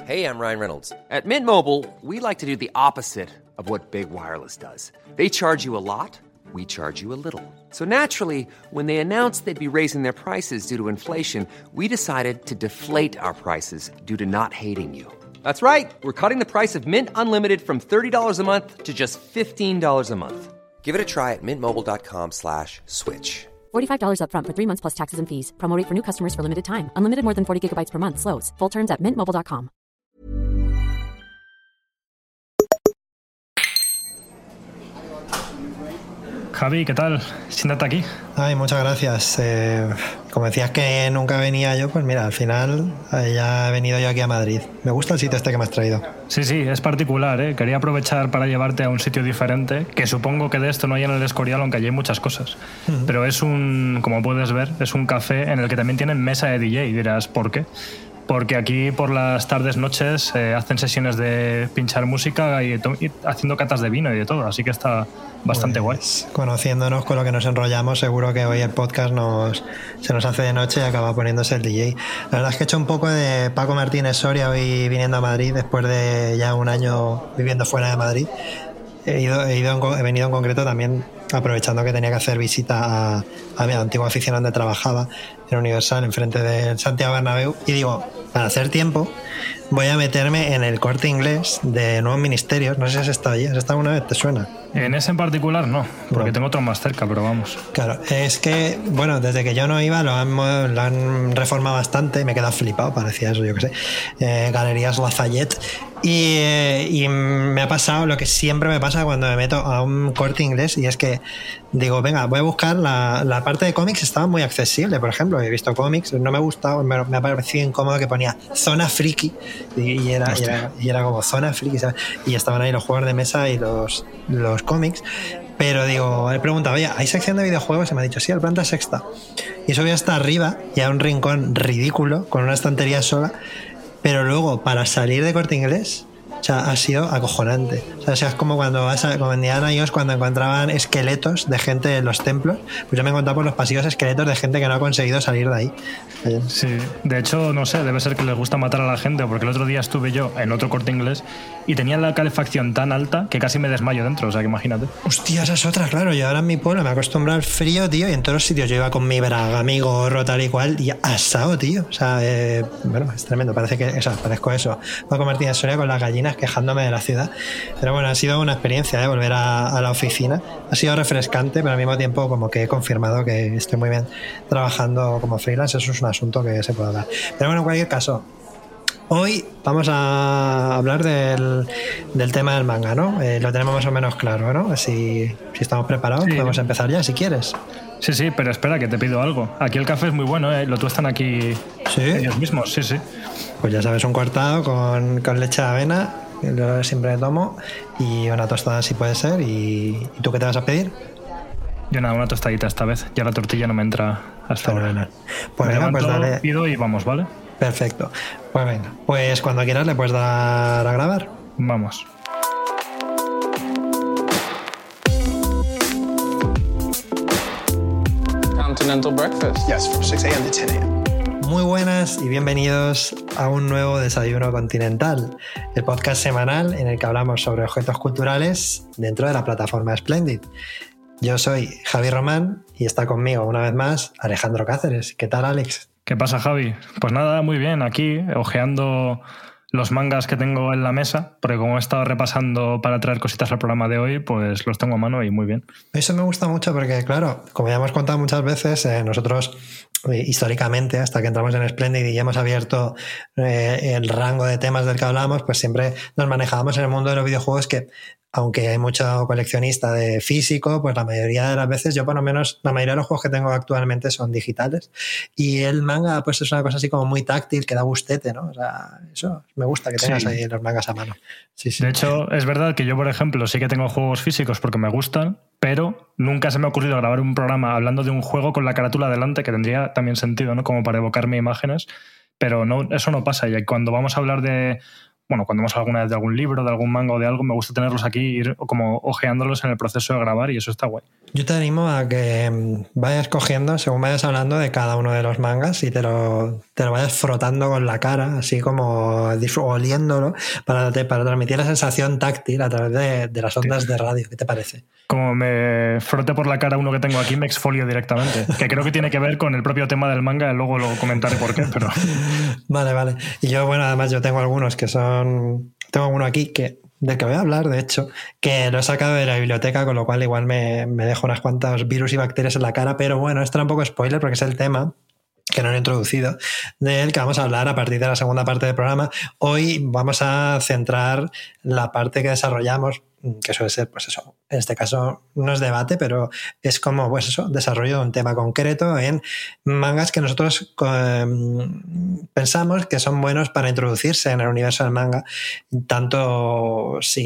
Hey, I'm Ryan Reynolds. At Mint Mobile, we like to do the opposite of what Big Wireless does. They charge you a lot, we charge you a little. So naturally, when they announced they'd be raising their prices due to inflation, we decided to deflate our prices due to not hating you. That's right. We're cutting the price of Mint Unlimited from $30 a month to just $15 a month. Give it a try at mintmobile.com/switch. $45 up front for 3 months plus taxes and fees. Promo rate for new customers for limited time. Unlimited more than 40 gigabytes per month. Slows full terms at mintmobile.com. Javi, ¿qué tal? Siéntate aquí. Ay, muchas gracias. Como decías que nunca venía yo, pues mira, al final ya he venido yo aquí a Madrid. Me gusta el sitio este que me has traído. Sí, es particular, ¿eh? Quería aprovechar para llevarte a un sitio diferente, que supongo que de esto no hay en el Escorial, aunque allí hay muchas cosas. Pero es como puedes ver, es un café en el que también tienen mesa de DJ. Y dirás, ¿por qué? Porque aquí por las tardes, noches hacen sesiones de pinchar música y haciendo catas de vino y de todo, así que está bastante guay. Conociéndonos con lo que nos enrollamos, seguro que hoy el podcast se nos hace de noche y acaba poniéndose el DJ. La verdad es que he hecho un poco de Paco Martínez Soria hoy viniendo a Madrid, después de ya un año viviendo fuera de Madrid. He venido en concreto también aprovechando que tenía que hacer visita a mi antigua oficina donde trabajaba en Universal, enfrente del Santiago Bernabéu, y digo, para hacer tiempo voy a meterme en el Corte Inglés de Nuevos Ministerios. No sé si has estado allí. ¿Has estado una vez? ¿Te suena? En ese en particular no, porque tengo otro más cerca, pero vamos. Claro, es que, bueno, desde que yo no iba lo han reformado bastante y me he quedado flipado, parecía eso, yo qué sé. Galerías Lafayette. Y me ha pasado lo que siempre me pasa cuando me meto a un Corte Inglés, y es que digo, venga, voy a buscar la parte de cómics. Estaba muy accesible, por ejemplo, he visto cómics, no me ha gustado, me ha parecido incómodo que ponía zona friki y era como zona friki, ¿sabes? Y estaban ahí los juegos de mesa y los cómics. Pero digo, he preguntado, oye, ¿hay sección de videojuegos? Y me ha dicho, sí, el planta sexta. Y subí hasta arriba y a un rincón ridículo con una estantería sola. Pero luego, para salir de Corte Inglés, o sea, ha sido acojonante. O sea, es como cuando como en Indiana Jones, cuando encontraban esqueletos de gente en los templos, pues yo me he encontrado por los pasillos esqueletos de gente que no ha conseguido salir de ahí. Sí, de hecho, no sé, debe ser que les gusta matar a la gente, porque el otro día estuve yo en otro Corte Inglés y tenía la calefacción tan alta que casi me desmayo dentro, o sea, que imagínate. Hostia, esa es otra, claro. Yo ahora en mi pueblo me acostumbro al frío, tío, y en todos los sitios yo iba con mi braga, mi gorro, tal y cual, y asado, tío. O sea, bueno, es tremendo. Parezco eso. Paco Martínez Soria con las gallinas quejándome de la ciudad. Pero bueno, ha sido una experiencia, volver a la oficina. Ha sido refrescante, pero al mismo tiempo como que he confirmado que estoy muy bien trabajando como freelance. Eso es un asunto que se puede hablar. Pero bueno, en cualquier caso, hoy vamos a hablar del tema del manga, ¿no? Lo tenemos más o menos claro, ¿no? Si estamos preparados, sí. Podemos empezar ya, si quieres. Sí, pero espera, que te pido algo. Aquí el café es muy bueno, ¿eh? Lo tuestan aquí ellos mismos, sí. Pues ya sabes, un cortado con leche de avena, yo siempre tomo, y una tostada si puede ser. ¿Y tú qué te vas a pedir? Yo nada, una tostadita esta vez. Ya la tortilla no me entra hasta ahora. Pues venga, pues dale. Pido y vamos, ¿vale? Perfecto. Pues venga, pues cuando quieras le puedes dar a grabar. Vamos. Continental breakfast. Yes, from 6 a.m. to 10 a.m. Muy buenas y bienvenidos a un nuevo Desayuno Continental, el podcast semanal en el que hablamos sobre objetos culturales dentro de la plataforma Splendid. Yo soy Javi Román y está conmigo una vez más Alejandro Cáceres. ¿Qué tal, Alex? ¿Qué pasa, Javi? Pues nada, muy bien, aquí ojeando los mangas que tengo en la mesa, porque como he estado repasando para traer cositas al programa de hoy, pues los tengo a mano y muy bien. Eso me gusta mucho porque, claro, como ya hemos contado muchas veces, nosotros históricamente, hasta que entramos en Splendid y ya hemos abierto el rango de temas del que hablamos, pues siempre nos manejábamos en el mundo de los videojuegos que, aunque hay mucho coleccionista de físico, pues la mayoría de las veces, yo por lo menos, la mayoría de los juegos que tengo actualmente son digitales. Y el manga, pues es una cosa así como muy táctil, que da gustete, ¿no? O sea, eso me gusta que tengas ahí los mangas a mano. Sí. De hecho, es verdad que yo, por ejemplo, sí que tengo juegos físicos porque me gustan, pero nunca se me ha ocurrido grabar un programa hablando de un juego con la carátula delante, que tendría también sentido, ¿no? Como para evocarme imágenes, pero no, eso no pasa. Y cuando vamos a hablar de... Bueno, cuando vamos alguna vez de algún libro, de algún manga o de algo, me gusta tenerlos aquí, ir como ojeándolos en el proceso de grabar y eso está guay. Yo te animo a que vayas cogiendo, según vayas hablando de cada uno de los mangas y te lo te lo vayas frotando con la cara, así como oliéndolo, para transmitir la sensación táctil a través de las ondas de radio. ¿Qué te parece? Como me frote por la cara uno que tengo aquí, me exfolio directamente. Que creo que tiene que ver con el propio tema del manga, luego lo comentaré por qué, pero... Vale. Y yo, bueno, además yo tengo algunos que son... Tengo uno aquí del que voy a hablar, de hecho, que lo he sacado de la biblioteca, con lo cual igual me dejo unas cuantas virus y bacterias en la cara, pero bueno, esto era un poco spoiler porque es el tema que no lo he introducido, del que vamos a hablar a partir de la segunda parte del programa. Hoy vamos a centrar la parte que desarrollamos, que suele ser, pues eso, en este caso no es debate, pero es como, pues eso, desarrollo de un tema concreto en mangas que nosotros pensamos que son buenos para introducirse en el universo del manga, tanto si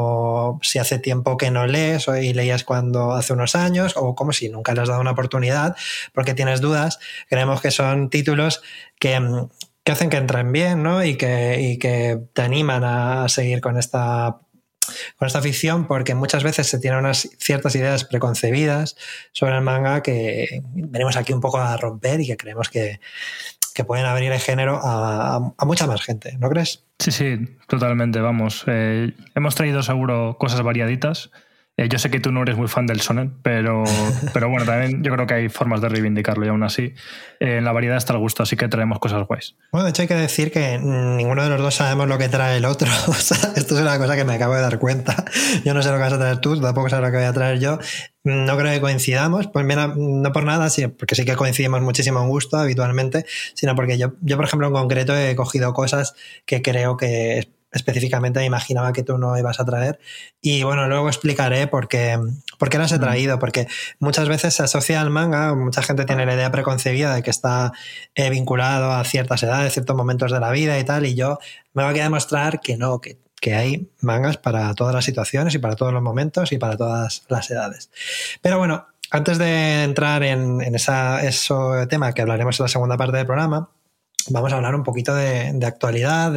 hace tiempo que no lees y leías cuando hace unos años, o como si nunca le has dado una oportunidad porque tienes dudas. Creemos que son títulos que hacen que entren bien, ¿no? y que te animan a seguir con esta ficción, porque muchas veces se tienen unas ciertas ideas preconcebidas sobre el manga que venimos aquí un poco a romper y que creemos que pueden abrir el género a mucha más gente, ¿no crees? Sí, totalmente, vamos. Hemos traído seguro cosas variaditas. Yo sé que tú no eres muy fan del shonen, pero bueno, también yo creo que hay formas de reivindicarlo y aún así en la variedad está el gusto, así que traemos cosas guays. Bueno, de hecho hay que decir que ninguno de los dos sabemos lo que trae el otro. O sea, esto es una cosa que me acabo de dar cuenta. Yo no sé lo que vas a traer tú, tampoco sé lo que voy a traer yo. No creo que coincidamos, pues mira, no por nada, porque sí que coincidimos muchísimo en gusto habitualmente, sino porque yo por ejemplo, en concreto he cogido cosas que creo que específicamente me imaginaba que tú no ibas a traer, y bueno, luego explicaré por qué las he traído, porque muchas veces se asocia al manga, mucha gente tiene la idea preconcebida de que está vinculado a ciertas edades, ciertos momentos de la vida y tal, y yo me voy a demostrar que no, que hay mangas para todas las situaciones y para todos los momentos y para todas las edades. Pero bueno, antes de entrar en ese tema que hablaremos en la segunda parte del programa, vamos a hablar un poquito de actualidad,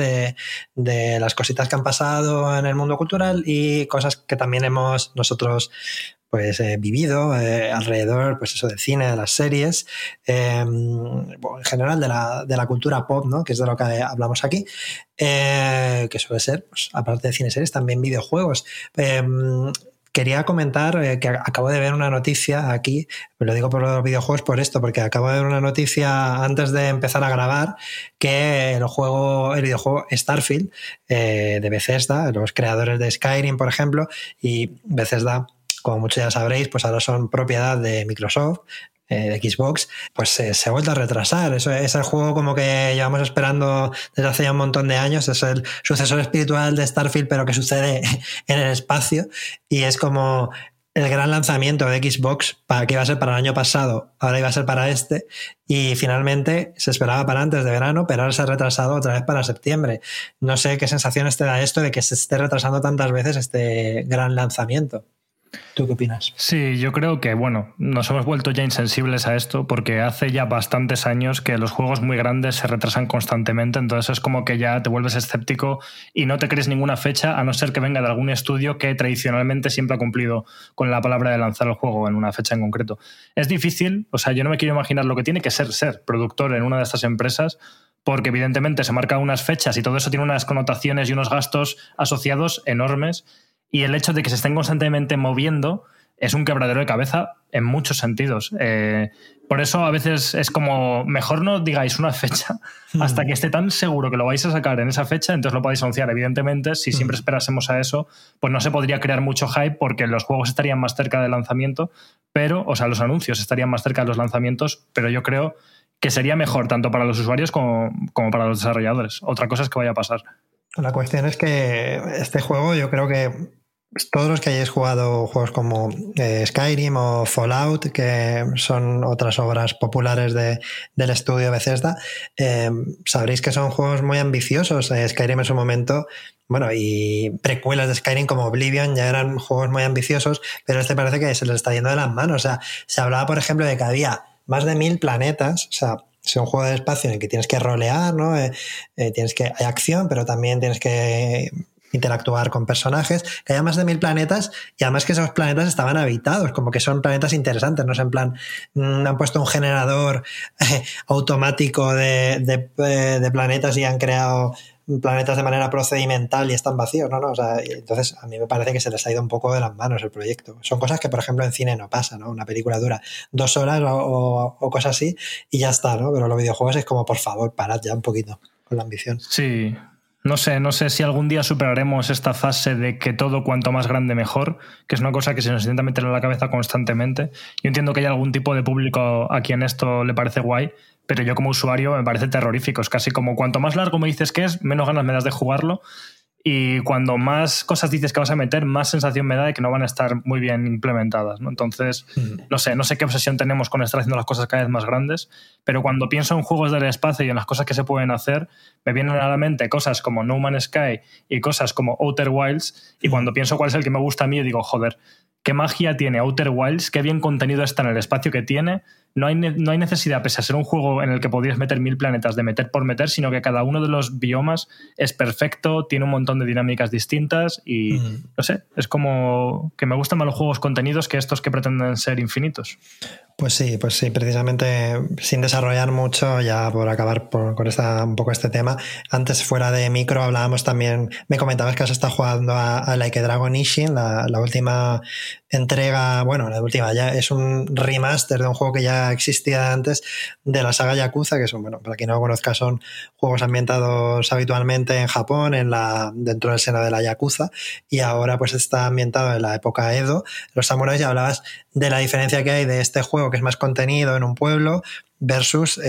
de las cositas que han pasado en el mundo cultural y cosas que también hemos nosotros pues vivido alrededor, pues eso, del cine, de las series, en general de la cultura pop, ¿no? Que es de lo que hablamos aquí, que suele ser, pues, aparte de cine y series, también videojuegos. Quería comentar que acabo de ver una noticia aquí, lo digo por los videojuegos por esto, porque acabo de ver una noticia antes de empezar a grabar que el videojuego Starfield de Bethesda, los creadores de Skyrim, por ejemplo, y Bethesda, como muchos ya sabréis, pues ahora son propiedad de Microsoft, de Xbox, pues se ha vuelto a retrasar. Eso es el juego como que llevamos esperando desde hace ya un montón de años. Es el sucesor espiritual de Starfield, pero que sucede en el espacio, y es como el gran lanzamiento de Xbox que iba a ser para el año pasado, ahora iba a ser para este, y finalmente se esperaba para antes de verano, pero ahora se ha retrasado otra vez para septiembre. No sé qué sensaciones te da esto de que se esté retrasando tantas veces este gran lanzamiento. ¿Tú qué opinas? Sí, yo creo que, bueno, nos hemos vuelto ya insensibles a esto porque hace ya bastantes años que los juegos muy grandes se retrasan constantemente, entonces es como que ya te vuelves escéptico y no te crees ninguna fecha, a no ser que venga de algún estudio que tradicionalmente siempre ha cumplido con la palabra de lanzar el juego en una fecha en concreto. Es difícil, o sea, yo no me quiero imaginar lo que tiene que ser productor en una de estas empresas, porque evidentemente se marcan unas fechas y todo eso tiene unas connotaciones y unos gastos asociados enormes. Y el hecho de que se estén constantemente moviendo es un quebradero de cabeza en muchos sentidos. Por eso a veces es como, mejor no digáis una fecha hasta que esté tan seguro que lo vais a sacar en esa fecha, entonces lo podéis anunciar. Evidentemente, si siempre esperásemos a eso, pues no se podría crear mucho hype porque los juegos estarían más cerca del lanzamiento, pero, o sea, los anuncios estarían más cerca de los lanzamientos, pero yo creo que sería mejor tanto para los usuarios como para los desarrolladores. Otra cosa es que vaya a pasar. La cuestión es que este juego, yo creo que todos los que hayáis jugado juegos como Skyrim o Fallout, que son otras obras populares del estudio Bethesda, sabréis que son juegos muy ambiciosos. Skyrim en su momento, bueno, y precuelas de Skyrim como Oblivion ya eran juegos muy ambiciosos, pero este parece que se les está yendo de las manos. O sea, se hablaba, por ejemplo, de que había más de 1000 planetas, o sea, es un juego de espacio en el que tienes que rolear, ¿no? Hay acción, pero también tienes que interactuar con personajes, que haya más de 1000 planetas y además que esos planetas estaban habitados, como que son planetas interesantes, no es en plan, han puesto un generador automático de planetas y han creado planetas de manera procedimental y están vacíos, no, o sea, entonces a mí me parece que se les ha ido un poco de las manos el proyecto. Son cosas que, por ejemplo, en cine no pasa, ¿no? Una película dura 2 horas o cosas así y ya está, ¿no? Pero los videojuegos es como, por favor, parad ya un poquito con la ambición. Sí, no sé si algún día superaremos esta fase de que todo cuanto más grande mejor, que es una cosa que se nos intenta meter en la cabeza constantemente. Yo entiendo que hay algún tipo de público a quien esto le parece guay, pero yo como usuario me parece terrorífico. Es casi como cuanto más largo me dices que es, menos ganas me das de jugarlo. Y cuando más cosas dices que vas a meter, más sensación me da de que no van a estar muy bien implementadas, ¿no? Entonces, no sé qué obsesión tenemos con estar haciendo las cosas cada vez más grandes, pero cuando pienso en juegos del espacio y en las cosas que se pueden hacer, me vienen a la mente cosas como No Man's Sky y cosas como Outer Wilds, y cuando pienso cuál es el que me gusta a mí, digo, joder, qué magia tiene Outer Wilds, qué bien contenido está en el espacio que tiene. No hay necesidad, pese a ser un juego en el que podrías meter 1000 planetas de meter por meter, sino que cada uno de los biomas es perfecto, tiene un montón de dinámicas distintas y, no sé, es como que me gustan más los juegos contenidos que estos que pretenden ser infinitos. Pues sí, precisamente sin desarrollar mucho, ya por acabar con un poco este tema, antes fuera de micro hablábamos también, me comentabas que has estado jugando a Like a Dragon Ishin, la última entrega, bueno, la última ya es un remaster de un juego que ya existía antes de la saga Yakuza, que son, bueno, para quien no lo conozca, son juegos ambientados habitualmente en Japón, dentro del seno de la Yakuza, y ahora pues está ambientado en la época Edo, los samuráis, y hablabas de la diferencia que hay de este juego, que es más contenido en un pueblo, versus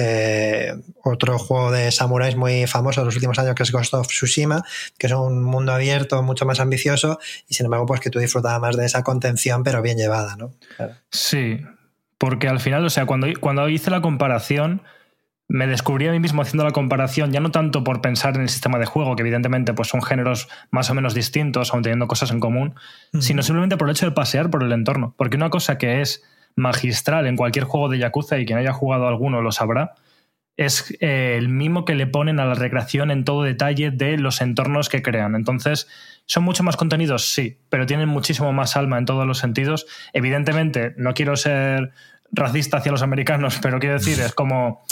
otro juego de samuráis muy famoso de los últimos años, que es Ghost of Tsushima, que es un mundo abierto mucho más ambicioso y sin embargo pues que tú disfrutabas más de esa contención pero bien llevada, ¿no? Claro. Sí, porque al final, o sea, cuando hice la comparación me descubrí a mí mismo haciendo la comparación, ya no tanto por pensar en el sistema de juego, que evidentemente pues son géneros más o menos distintos, aun teniendo cosas en común, sino simplemente por el hecho de pasear por el entorno. Porque una cosa que es magistral en cualquier juego de Yakuza, y quien haya jugado alguno lo sabrá, es el mimo que le ponen a la recreación en todo detalle de los entornos que crean. Entonces, ¿son mucho más contenidos? Sí, pero tienen muchísimo más alma en todos los sentidos. Evidentemente, no quiero ser racista hacia los americanos, pero quiero decir, es como...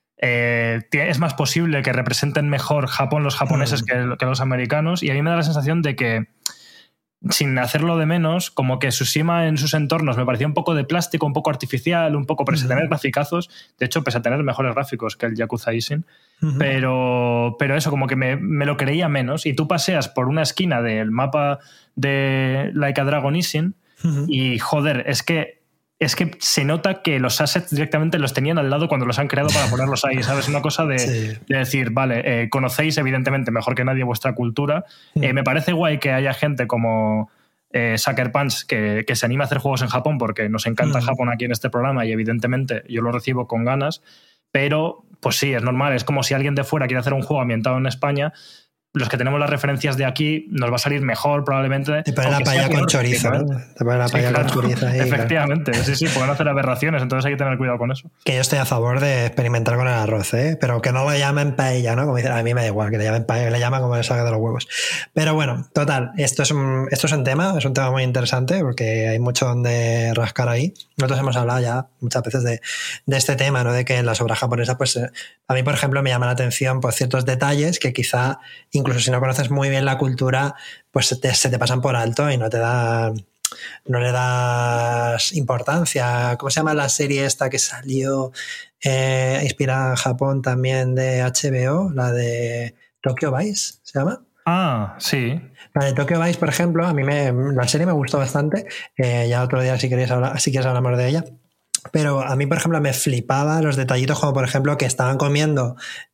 es más posible que representen mejor Japón los japoneses que los americanos, y a mí me da la sensación de que, sin hacerlo de menos, como que Tsushima en sus entornos me parecía un poco de plástico, un poco artificial, un poco, pese a tener graficazos, de hecho pese a tener mejores gráficos que el Yakuza Ishin, pero eso, como que me lo creía menos. Y tú paseas por una esquina del mapa de Like a Dragon Ishin y joder, es que se nota que los assets directamente los tenían al lado cuando los han creado para ponerlos ahí, ¿sabes? Una cosa de decir, vale, conocéis evidentemente mejor que nadie vuestra cultura. Me parece guay que haya gente como Sucker Punch que se anima a hacer juegos en Japón, porque nos encanta Japón aquí en este programa y evidentemente yo lo recibo con ganas, pero pues sí, es normal. Es como si alguien de fuera quiere hacer un juego ambientado en España. Los que tenemos las referencias de aquí nos va a salir mejor probablemente. Te ponen la paella con chorizo, ¿no? Te ponen la paella con chorizo ahí. Efectivamente, claro. Sí, pueden hacer aberraciones, entonces hay que tener cuidado con eso. Que yo estoy a favor de experimentar con el arroz, pero que no lo llamen paella, ¿no? Como dicen, a mí me da igual que le llamen paella, le llaman como le salga de los huevos. Pero bueno, total, esto es un tema muy interesante porque hay mucho donde rascar ahí. Nosotros hemos hablado ya muchas veces de este tema, ¿no? De que en las obras japonesas, pues a mí, por ejemplo, me llama la atención pues, ciertos detalles que quizá, incluso si no conoces muy bien la cultura, pues se te pasan por alto y no le das importancia. ¿Cómo se llama la serie esta que salió inspirada en Japón también de HBO? La de Tokyo Vice, ¿se llama? Ah, sí. La de Tokyo Vice, por ejemplo, a mí la serie me gustó bastante. Ya otro día, si quieres hablamos de ella. Pero a mí, por ejemplo, me flipaba los detallitos, como por ejemplo que estaban comiendo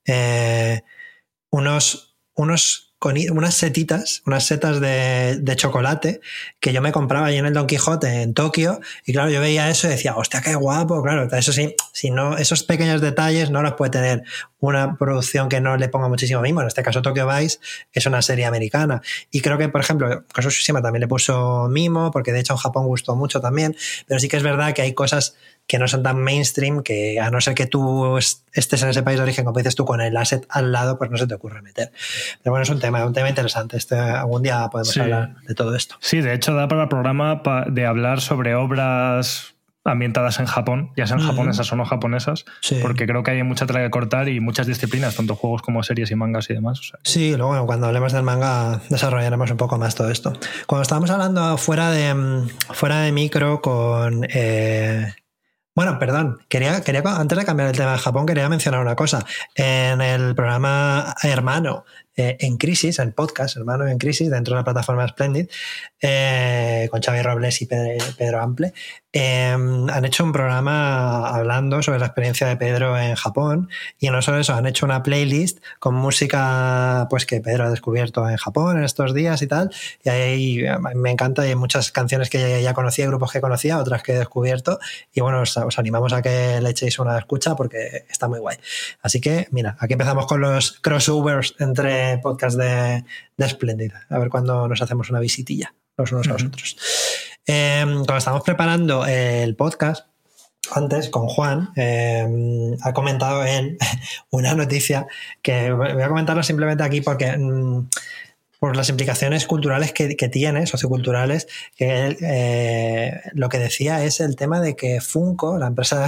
unas setas de chocolate que yo me compraba ahí en el Don Quijote en Tokio, y claro, yo veía eso y decía, hostia, qué guapo. Claro, eso sí, si no, esos pequeños detalles no los puede tener una producción que no le ponga muchísimo mimo. En este caso Tokyo Vice es una serie americana, y creo que, por ejemplo, Ghost of Tsushima también le puso mimo, porque de hecho en Japón gustó mucho también, pero sí que es verdad que hay cosas que no son tan mainstream, que a no ser que tú estés en ese país de origen, como dices tú, con el asset al lado, pues no se te ocurre meter. Pero bueno, es un tema interesante. Algún día podemos hablar de todo esto. Sí, de hecho da para el programa de hablar sobre obras ambientadas en Japón, ya sean japonesas o no japonesas, porque creo que hay mucha tela que cortar y muchas disciplinas, tanto juegos como series y mangas y demás. O sea. Sí, luego bueno, cuando hablemos del manga desarrollaremos un poco más todo esto. Cuando estábamos hablando fuera de micro con... Bueno, perdón, quería antes de cambiar el tema de Japón, quería mencionar una cosa. En el programa Hermano en Crisis, el podcast Hermano en Crisis, dentro de la plataforma Splendid, con Xavi Robles y Pedro Ample, han hecho un programa hablando sobre la experiencia de Pedro en Japón, y no solo eso, han hecho una playlist con música pues que Pedro ha descubierto en Japón en estos días y tal, y ahí me encanta, hay muchas canciones que ya conocía, grupos que conocía, otras que he descubierto, y bueno, os animamos a que le echéis una escucha porque está muy guay. Así que mira, aquí empezamos con los crossovers entre podcasts de Splendid, a ver cuándo nos hacemos una visitilla los unos a los otros. Cuando estábamos preparando el podcast antes con Juan, ha comentado él una noticia que voy a comentarlo simplemente aquí porque por las implicaciones culturales que tiene, socioculturales, que él, lo que decía es el tema de que Funko, la empresa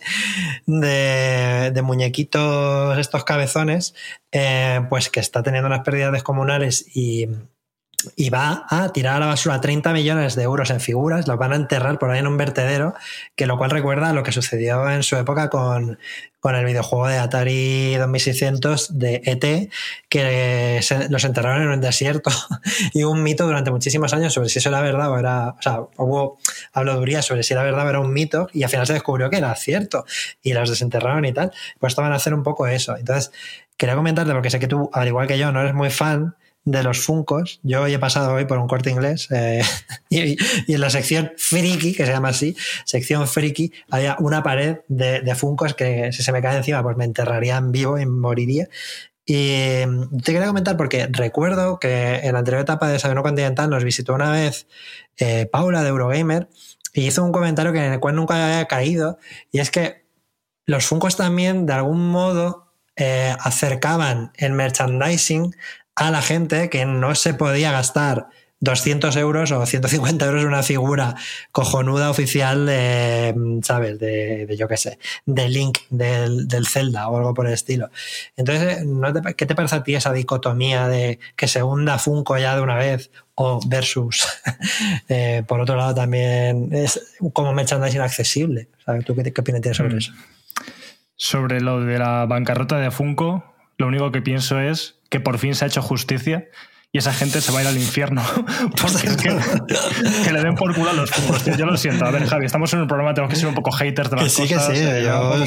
de muñequitos estos cabezones, pues que está teniendo unas pérdidas descomunales y va a tirar a la basura 30 millones de euros en figuras, los van a enterrar por ahí en un vertedero, que lo cual recuerda a lo que sucedió en su época con el videojuego de Atari 2600 de E.T., que los enterraron en un desierto. Y hubo un mito durante muchísimos años sobre si eso era verdad o era... O sea, hubo habladuría sobre si era verdad o era un mito, y al final se descubrió que era cierto, y los desenterraron y tal. Pues estaban a hacer un poco eso. Entonces, quería comentarte, porque sé que tú, al igual que yo, no eres muy fan de los Funkos. Yo hoy he pasado por un Corte Inglés y en la sección friki, que se llama así, sección friki, había una pared de Funkos que si se me cae encima pues me enterraría en vivo y moriría. Y te quería comentar porque recuerdo que en la anterior etapa de Desayuno Continental nos visitó una vez Paula de Eurogamer y hizo un comentario en el cual nunca había caído, y es que los Funkos también de algún modo acercaban el merchandising a la gente que no se podía gastar 200 euros o 150 euros en una figura cojonuda oficial de, ¿sabes? De yo qué sé, de Link, del Zelda o algo por el estilo. Entonces, ¿qué te parece a ti esa dicotomía de que se hunda Funko ya de una vez o versus, por otro lado, también es como merchandising accesible? ¿Sabes? ¿Tú qué opinión tienes sobre eso? Sobre lo de la bancarrota de Funko, lo único que pienso es que por fin se ha hecho justicia y esa gente se va a ir al infierno. Porque es que le den por culo a los Funkos, tío. Yo lo siento. A ver, Javi, estamos en un programa, tenemos que ser un poco haters de las cosas. Que sí,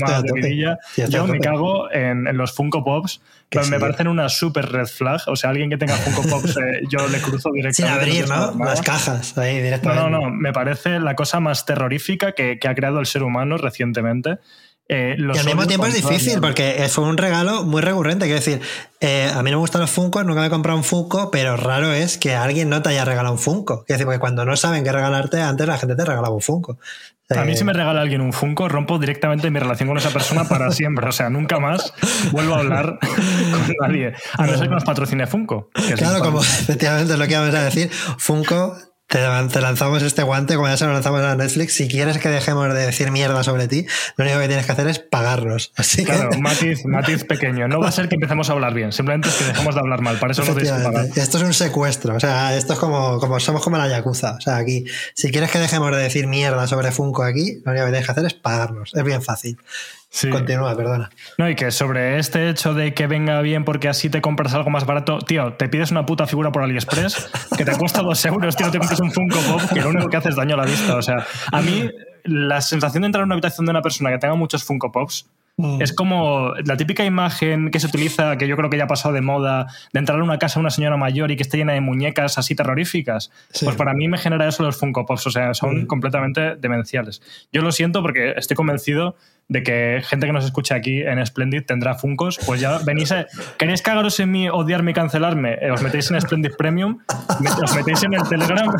yo me cago en los Funko Pops, pero me parecen una super red flag. O sea, alguien que tenga Funko Pops, yo le cruzo directamente. Sin abrir, ¿no? Las cajas ahí directamente. No. Me parece la cosa más terrorífica que ha creado el ser humano recientemente. Y al mismo tiempo es difícil porque fue un regalo muy recurrente. Quiero decir, a mí no me gustan los Funkos, nunca me he comprado un Funko, pero raro es que alguien no te haya regalado un Funko. Quiero decir, porque cuando no saben qué regalarte, antes la gente te regalaba un Funko. A mí si me regala alguien un Funko, rompo directamente mi relación con esa persona para siempre. O sea, nunca más vuelvo a hablar con nadie. A no ser que nos patrocine Funko. Claro, como efectivamente es lo que íbamos a decir. Funko... Te lanzamos este guante, como ya se lo lanzamos a Netflix. Si quieres que dejemos de decir mierda sobre ti, lo único que tienes que hacer es pagarnos. Así claro, que... matiz pequeño. No va a ser que empecemos a hablar bien, simplemente es que dejemos de hablar mal. Para eso no tenéis que pagar. Esto es un secuestro. O sea, esto es como somos como la Yakuza. O sea, aquí, si quieres que dejemos de decir mierda sobre Funko aquí, lo único que tienes que hacer es pagarnos. Es bien fácil. Sí. Continúa, perdona. No, y que sobre este hecho de que venga bien porque así te compras algo más barato, tío, te pides una puta figura por AliExpress que te cuesta 2 euros, tío, te compras un Funko Pop que lo único que hace es daño a la vista. O sea, a mí la sensación de entrar en una habitación de una persona que tenga muchos Funko Pops es como la típica imagen que se utiliza, que yo creo que ya ha pasado de moda, de entrar a una casa de una señora mayor y que esté llena de muñecas así terroríficas. Sí. Pues para mí me genera eso los Funko Pops, o sea, son completamente demenciales. Yo lo siento porque estoy convencido de que gente que nos escuche aquí en Splendid tendrá Funkos, pues ya venís ¿queréis cagaros en mí, odiarme y cancelarme? Os metéis en Splendid Premium, os metéis en el Telegram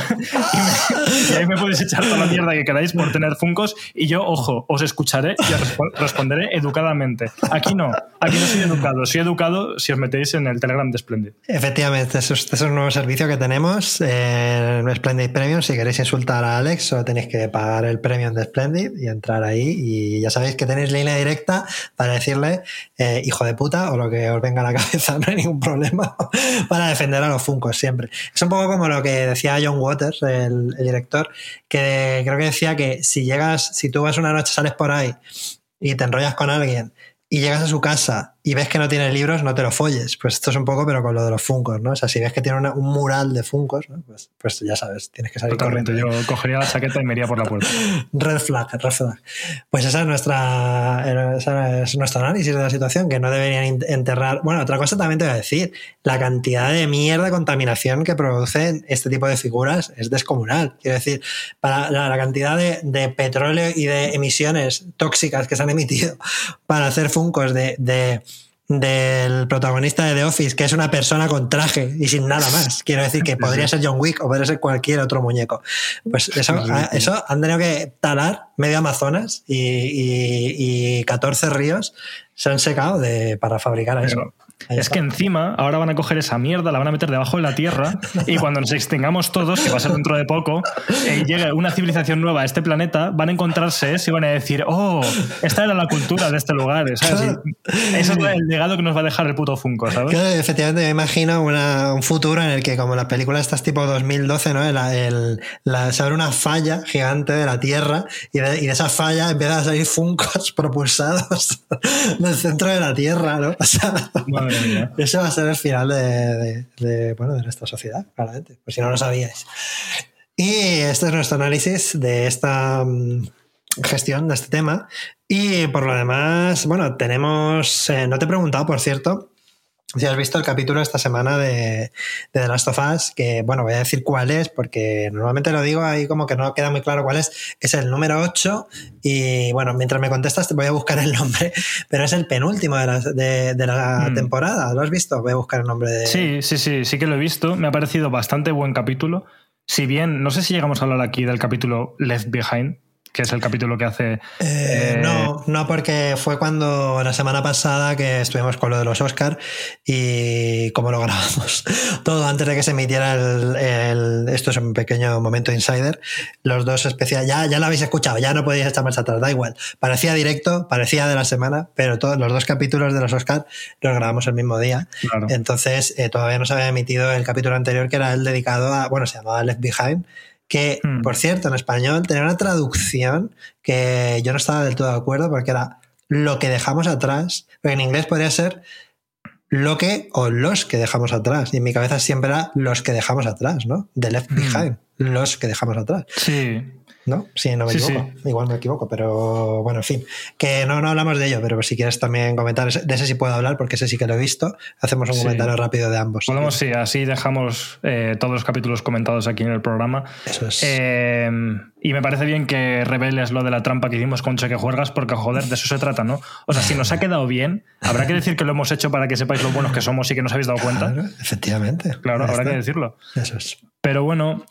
y ahí me podéis echar toda la mierda que queráis por tener Funkos y yo, ojo, os escucharé y os responderé educadamente. Aquí no soy educado si os metéis en el Telegram de Splendid. Efectivamente, este es un nuevo servicio que tenemos en Splendid Premium. Si queréis insultar a Alex, solo tenéis que pagar el Premium de Splendid y entrar ahí, y ya sabéis que tenéis línea directa para decirle hijo de puta o lo que os venga a la cabeza, no hay ningún problema, para defender a los Funkos siempre. Es un poco como lo que decía John Waters, el director, que creo que decía que si tú vas una noche, sales por ahí y te enrollas con alguien y llegas a su casa y ves que no tiene libros, no te lo folles. Pues esto es un poco, pero con lo de los Funkos, ¿no? O sea, si ves que tiene un mural de Funkos, ¿no? Pues ya sabes, tienes que salir totalmente corriendo. Yo cogería la chaqueta y me iría por la puerta. Red flag. Pues ese es nuestro análisis de la situación, que no deberían enterrar... Bueno, otra cosa también te voy a decir. La cantidad de mierda, contaminación que producen este tipo de figuras es descomunal. Quiero decir, para la cantidad de petróleo y de emisiones tóxicas que se han emitido para hacer Funkos del protagonista de The Office, que es una persona con traje y sin nada más. Quiero decir que podría ser John Wick o podría ser cualquier otro muñeco. Pues eso han tenido que talar medio Amazonas y 14 ríos se han secado para fabricar eso. Es que encima ahora van a coger esa mierda, la van a meter debajo de la tierra y cuando nos extingamos todos, que va a ser dentro de poco, y llegue una civilización nueva a este planeta, van a encontrarse y van a decir, esta era la cultura de este lugar, ¿sabes? Claro. Eso es el legado que nos va a dejar el puto Funko, ¿sabes? Claro, efectivamente, me imagino un futuro en el que, como las películas estas tipo 2012, ¿no? Se abre una falla gigante de la Tierra y de esa falla empiezan a salir Funkos propulsados del centro de la Tierra, ¿no? O sea, ese va a ser el final de nuestra sociedad, claramente, por si no lo sabíais. Y este es nuestro análisis de esta gestión de este tema. Y por lo demás, bueno, tenemos... no te he preguntado, por cierto, si has visto el capítulo esta semana de The Last of Us, que, bueno, voy a decir cuál es, porque normalmente lo digo ahí como que no queda muy claro cuál es. Es el número 8 y, bueno, mientras me contestas te voy a buscar el nombre, pero es el penúltimo de la temporada. ¿Lo has visto? Voy a buscar el nombre de... Sí que lo he visto. Me ha parecido bastante buen capítulo. Si bien, no sé si llegamos a hablar aquí del capítulo Left Behind, que es el capítulo que hace... No, porque fue cuando la semana pasada que estuvimos con lo de los Oscar y como lo grabamos todo antes de que se emitiera esto es un pequeño momento insider, los dos especiales, ya lo habéis escuchado, ya no podéis echar marcha atrás, da igual, parecía directo, parecía de la semana, pero todos los dos capítulos de los Oscar los grabamos el mismo día. Claro. Entonces todavía no se había emitido el capítulo anterior, que era el dedicado a, bueno, se llamaba Left Behind, que, por cierto, en español tenía una traducción que yo no estaba del todo de acuerdo, porque era lo que dejamos atrás, porque en inglés podría ser lo que o los que dejamos atrás, y en mi cabeza siempre era los que dejamos atrás, ¿no? The Left Behind, los que dejamos atrás. Sí. ¿No? Sí, no me equivoco. Sí. Igual me equivoco, pero bueno, en fin. Que no hablamos de ello, pero si quieres también comentar, de ese sí puedo hablar, porque ese sí que lo he visto. Hacemos un comentario rápido de ambos. Podemos, sí, así dejamos todos los capítulos comentados aquí en el programa. Eso es. Y me parece bien que reveles lo de la trampa que hicimos con Cheque Juergas, porque, joder, de eso se trata, ¿no? O sea, si nos ha quedado bien, habrá que decir que lo hemos hecho para que sepáis lo buenos que somos y que nos habéis dado cuenta. Claro, efectivamente. Claro, habrá que decirlo. Eso es. Pero bueno,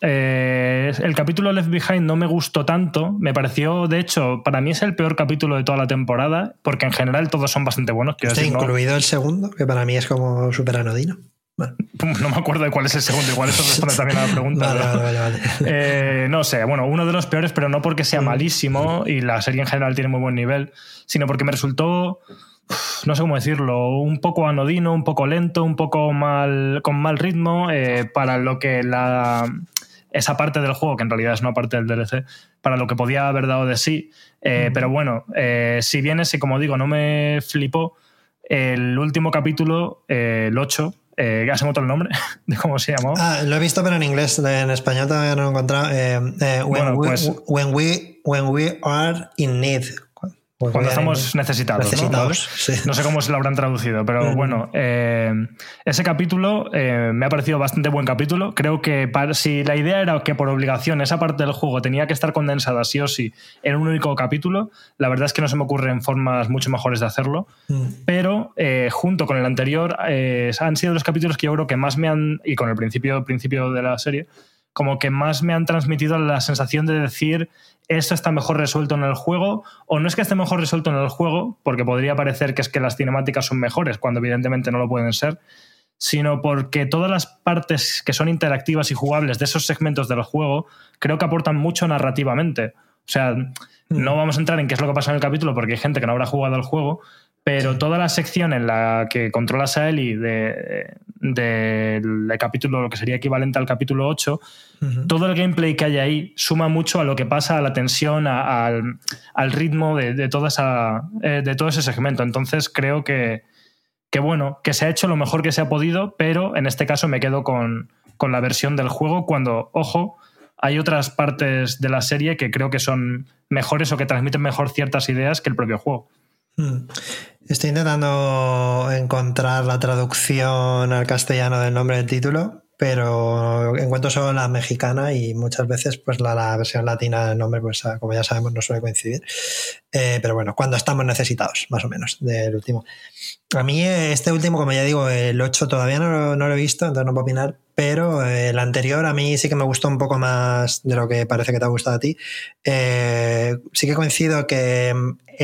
el capítulo Left Behind no me gustó tanto. Me pareció, de hecho, para mí es el peor capítulo de toda la temporada, porque en general todos son bastante buenos. ¿Está incluido el segundo? Que para mí es como súper anodino. Bueno. No me acuerdo de cuál es el segundo, igual eso responde también a la pregunta. Vale. No sé, bueno, uno de los peores, pero no porque sea malísimo y la serie en general tiene muy buen nivel, sino porque me resultó... no sé cómo decirlo, un poco anodino, un poco lento, un poco con mal ritmo para lo que esa parte del juego, que en realidad es una parte del DLC, para lo que podía haber dado de sí. Pero bueno, si bien ese, como digo, no me flipó, el último capítulo, el 8, ¿has encontrado el nombre de cómo se llamaba? Lo he visto, pero en inglés, en español todavía no lo he encontrado. When we are in need. Pues cuando bien, estamos necesitados. necesitados, ¿no? sí. No sé cómo se lo habrán traducido, pero bueno, ese capítulo me ha parecido bastante buen capítulo. Creo que si la idea era que por obligación esa parte del juego tenía que estar condensada sí o sí en un único capítulo, la verdad es que no se me ocurren formas mucho mejores de hacerlo, pero junto con el anterior han sido los capítulos que yo creo que más me han, y con el principio de la serie, como que más me han transmitido la sensación de decir esto está mejor resuelto en el juego, o no es que esté mejor resuelto en el juego, porque podría parecer que es que las cinemáticas son mejores, cuando evidentemente no lo pueden ser, sino porque todas las partes que son interactivas y jugables de esos segmentos del juego creo que aportan mucho narrativamente. O sea, no vamos a entrar en qué es lo que pasa en el capítulo porque hay gente que no habrá jugado al juego, pero toda la sección en la que controlas a Ellie del capítulo, lo que sería equivalente al capítulo 8, todo el gameplay que hay ahí suma mucho a lo que pasa, a la tensión, al ritmo de todo ese segmento. Entonces creo que bueno, que se ha hecho lo mejor que se ha podido, pero en este caso me quedo con la versión del juego cuando, ojo, hay otras partes de la serie que creo que son mejores o que transmiten mejor ciertas ideas que el propio juego. Estoy intentando encontrar la traducción al castellano del nombre del título, pero encuentro solo la mexicana y muchas veces pues la versión latina del nombre, pues como ya sabemos, no suele coincidir. Pero bueno, cuando estamos necesitados, más o menos, del último. A mí este último, como ya digo, el 8 todavía no lo he visto, entonces no puedo opinar, pero el anterior a mí sí que me gustó un poco más de lo que parece que te ha gustado a ti. Sí que coincido que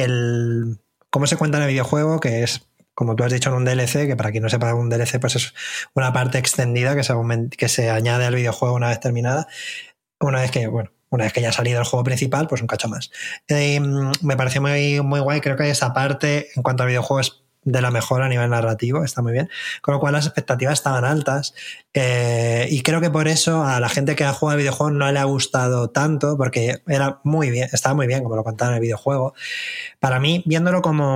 cómo se cuenta en el videojuego, que es, como tú has dicho, en un DLC, que para quien no sepa, un DLC pues es una parte extendida que se añade al videojuego una vez terminada, una vez que ya ha salido el juego principal, pues un cacho más. Me pareció muy, muy guay. Creo que esa parte, en cuanto al videojuego, es de la mejor a nivel narrativo, está muy bien, con lo cual las expectativas estaban altas, y creo que por eso a la gente que ha jugado el videojuego no le ha gustado tanto, porque estaba muy bien como lo contaba en el videojuego. Para mí, viéndolo como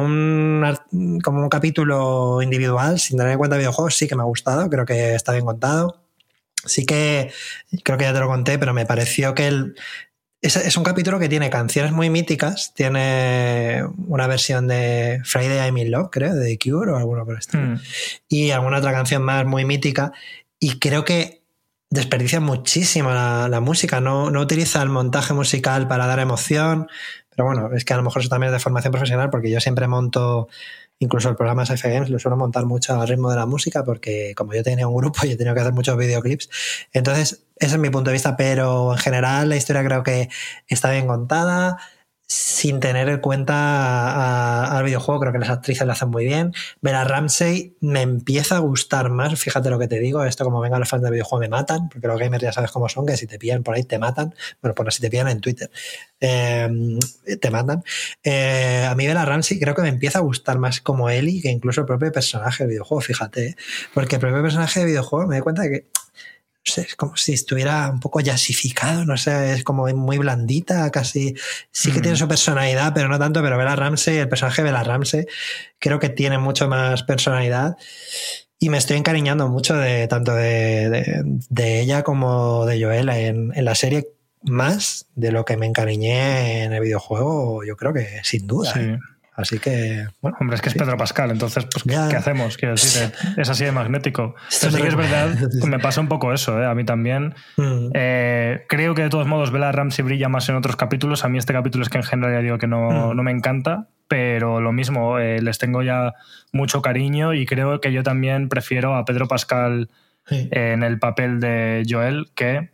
un capítulo individual, sin tener en cuenta el videojuego, sí que me ha gustado, creo que está bien contado. Sí que, creo que ya te lo conté, pero me pareció que es un capítulo que tiene canciones muy míticas. Tiene una versión de Friday I'm in Love, creo, de The Cure o alguno por el estilo. Y alguna otra canción más muy mítica. Y creo que desperdicia muchísimo la música. No utiliza el montaje musical para dar emoción. Pero bueno, es que a lo mejor eso también es de formación profesional, porque yo siempre monto, incluso el programa SFX Games, lo suelo montar mucho al ritmo de la música, porque como yo tenía un grupo y he tenido que hacer muchos videoclips. Entonces, ese es mi punto de vista, pero en general la historia creo que está bien contada, sin tener en cuenta al videojuego. Creo que las actrices lo hacen muy bien. Bella Ramsey me empieza a gustar más, fíjate lo que te digo, esto como vengan los fans del videojuego me matan, porque los gamers ya sabes cómo son, que si te pillan por ahí te matan. Bueno, pues si te pillan en Twitter te matan. A mí Bella Ramsey creo que me empieza a gustar más como Ellie que incluso el propio personaje del videojuego, fíjate, porque el propio personaje del videojuego me doy cuenta de que no sé, es como si estuviera un poco jazzificado, no sé, es como muy blandita, casi. Sí que tiene su personalidad, pero no tanto. Pero Bella Ramsey, el personaje de Bella Ramsey, creo que tiene mucho más personalidad. Y me estoy encariñando mucho tanto de ella como de Joel en la serie, más de lo que me encariñé en el videojuego, yo creo que sin duda. Sí. Así que, bueno. Hombre, es que es Pedro Pascal, entonces, pues, ya. ¿Qué hacemos? Quiero decir, es así de magnético. Pero sí que es verdad, me pasa un poco eso, a mí también. Creo que de todos modos Bella Ramsey brilla más en otros capítulos. A mí este capítulo es que en general ya digo que no me encanta, pero lo mismo, les tengo ya mucho cariño y creo que yo también prefiero a Pedro Pascal en el papel de Joel que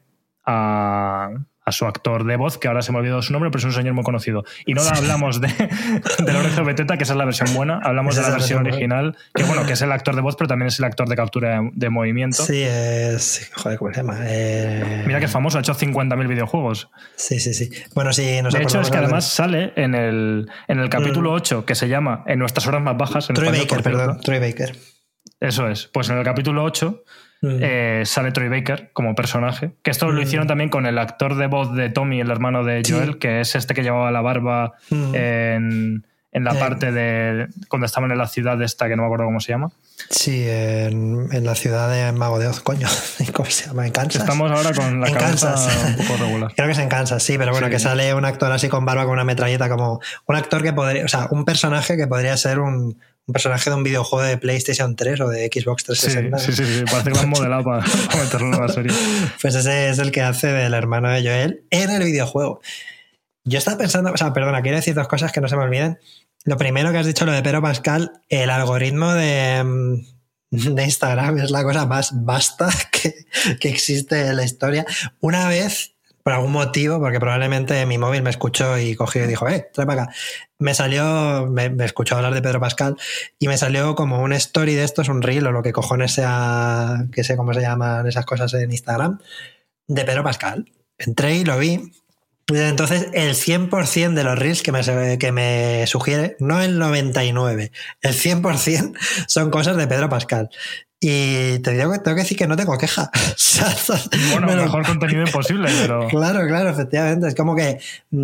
a su actor de voz, que ahora se me ha olvidado su nombre, pero es un señor muy conocido. Y no hablamos de Lorenzo Beteta, que esa es la versión buena, hablamos de la versión original, que bueno, que es el actor de voz, pero también es el actor de captura de movimiento. Sí, joder, ¿cómo se llama? Mira que es famoso, ha hecho 50.000 videojuegos. Sí. Bueno, sí, nos de hecho, es que además sale en el capítulo 8, que se llama En nuestras horas más bajas. En Troy español, Baker, perdón. Troy Baker. Eso es. Pues en el capítulo 8 sale Troy Baker como personaje, que esto lo hicieron también con el actor de voz de Tommy, el hermano de Joel, que es este que llevaba la barba en en la parte de cuando estaban en la ciudad esta que no me acuerdo cómo se llama. Sí, en la ciudad de Mago de Oz, coño. ¿Cómo se llama? ¿En Kansas? Estamos ahora con la cabeza un poco regular. Creo que es en Kansas, sí, pero bueno, sí. Que sale un actor así con barba, con una metralleta, como un actor que podría, o sea, un personaje que podría ser un personaje de un videojuego de PlayStation 3 o de Xbox 360. Sí, parece que lo han modelado para meterlo en la serie. Pues ese es el que hace del hermano de Joel en el videojuego. Yo estaba pensando, o sea, perdona, quiero decir dos cosas que no se me olviden. Lo primero que has dicho, lo de Pedro Pascal, el algoritmo de Instagram es la cosa más vasta que existe en la historia. Una vez, por algún motivo, porque probablemente mi móvil me escuchó y cogió y dijo, trae para acá. Me escuchó hablar de Pedro Pascal y me salió como un story de estos, un reel o lo que cojones sea, que sé cómo se llaman esas cosas en Instagram, de Pedro Pascal. Entré y lo vi. Entonces, el 100% de los reels que me sugiere, no el 99%, el 100% son cosas de Pedro Pascal. Y te digo que tengo que decir que no tengo queja. Bueno, mejor contenido imposible, pero... Claro, efectivamente. Es como que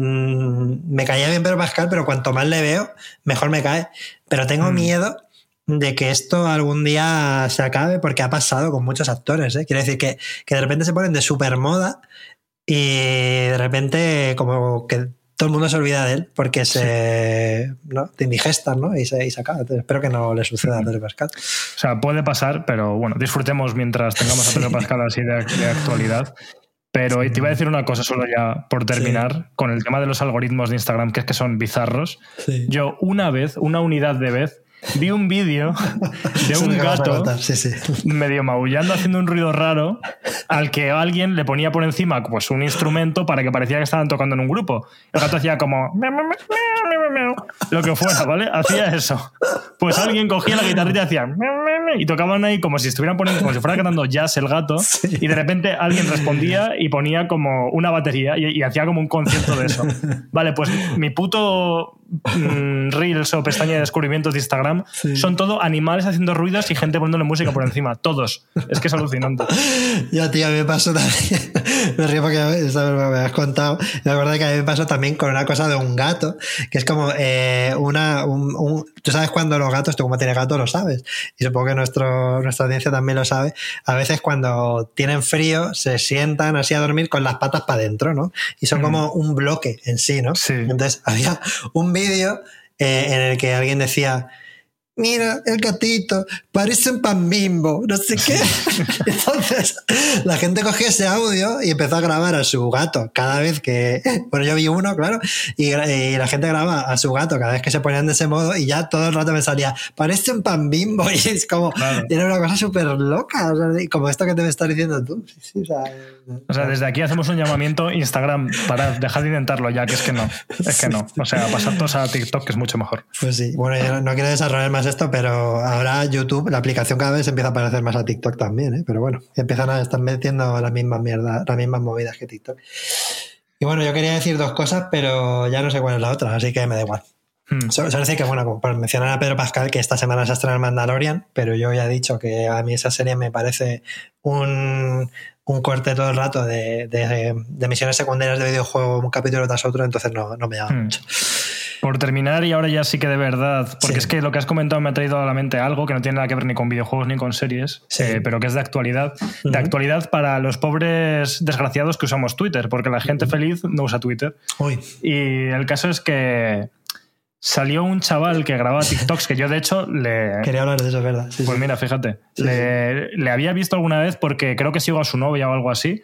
me caía bien Pedro Pascal, pero cuanto más le veo, mejor me cae. Pero tengo miedo de que esto algún día se acabe, porque ha pasado con muchos actores, ¿eh? Quiero decir que de repente se ponen de super moda y de repente como que todo el mundo se olvida de él porque te indigestan, ¿no? Y se acaba. Entonces, espero que no le suceda a Pedro Pascal. O sea, puede pasar, pero bueno, disfrutemos mientras tengamos a Pedro Pascal así de actualidad. Pero te iba a decir una cosa solo ya por terminar con el tema de los algoritmos de Instagram, que es que son bizarros. Sí. Yo una unidad de vez, vi un vídeo de un gato medio maullando, haciendo un ruido raro, al que alguien le ponía por encima pues un instrumento para que parecía que estaban tocando en un grupo. El gato hacía como lo que fuera, ¿vale? Hacía eso. Pues alguien cogía la guitarrita y hacía y tocaban ahí como si estuvieran poniendo, como si fuera cantando jazz el gato, y de repente alguien respondía y ponía como una batería y hacía como un concierto de eso. Vale, pues mi puto reels o pestaña de descubrimientos de Instagram son todo animales haciendo ruidos y gente poniéndole música por encima, todos. Es que es alucinante. Ya, tío, a mí me pasó también. Me río porque me has contado. La verdad es que a mí me pasó también con una cosa de un gato, que es como tú sabes cuando los gatos, tú como tienes gato lo sabes, y supongo que nuestra audiencia también lo sabe, a veces cuando tienen frío se sientan así a dormir con las patas para adentro, ¿no? Y son como un bloque en sí, ¿no? Sí. Entonces había un vídeo en el que alguien decía: mira, el gatito, parece un pan Bimbo, no sé qué. Entonces, la gente cogió ese audio y empezó a grabar a su gato cada vez que... Bueno, yo vi uno, claro, y la gente grababa a su gato cada vez que se ponían de ese modo y ya todo el rato me salía, parece un pan Bimbo, y es como... Claro. Era una cosa súper loca, o sea, como esto que te me estás diciendo tú. Sí, o sea, desde aquí hacemos un llamamiento: Instagram, para dejar de intentarlo ya, que es que no. O sea, pasar todos a TikTok, que es mucho mejor. Pues sí, bueno, yo no quiero desarrollar más esto, pero ahora YouTube, la aplicación cada vez empieza a parecer más a TikTok también, ¿eh? Pero bueno, empiezan a estar metiendo las mismas movidas que TikTok. Y bueno, yo quería decir dos cosas, pero ya no sé cuál es la otra, así que me da igual. Solo decir que, bueno, por mencionar a Pedro Pascal, que esta semana se estrena el Mandalorian, pero yo ya he dicho que a mí esa serie me parece un corte todo el rato de misiones secundarias de videojuego, un capítulo tras otro, entonces no me llama mucho. Por terminar, y ahora ya sí que de verdad, porque es que lo que has comentado me ha traído a la mente algo que no tiene nada que ver ni con videojuegos ni con series, pero que es de actualidad. De actualidad para los pobres desgraciados que usamos Twitter, porque la gente feliz no usa Twitter. Uy. Y el caso es que salió un chaval que grababa TikToks, que yo de hecho Quería hablar de eso, ¿verdad? Sí, pues mira, fíjate. Le había visto alguna vez porque creo que sigo a su novia o algo así.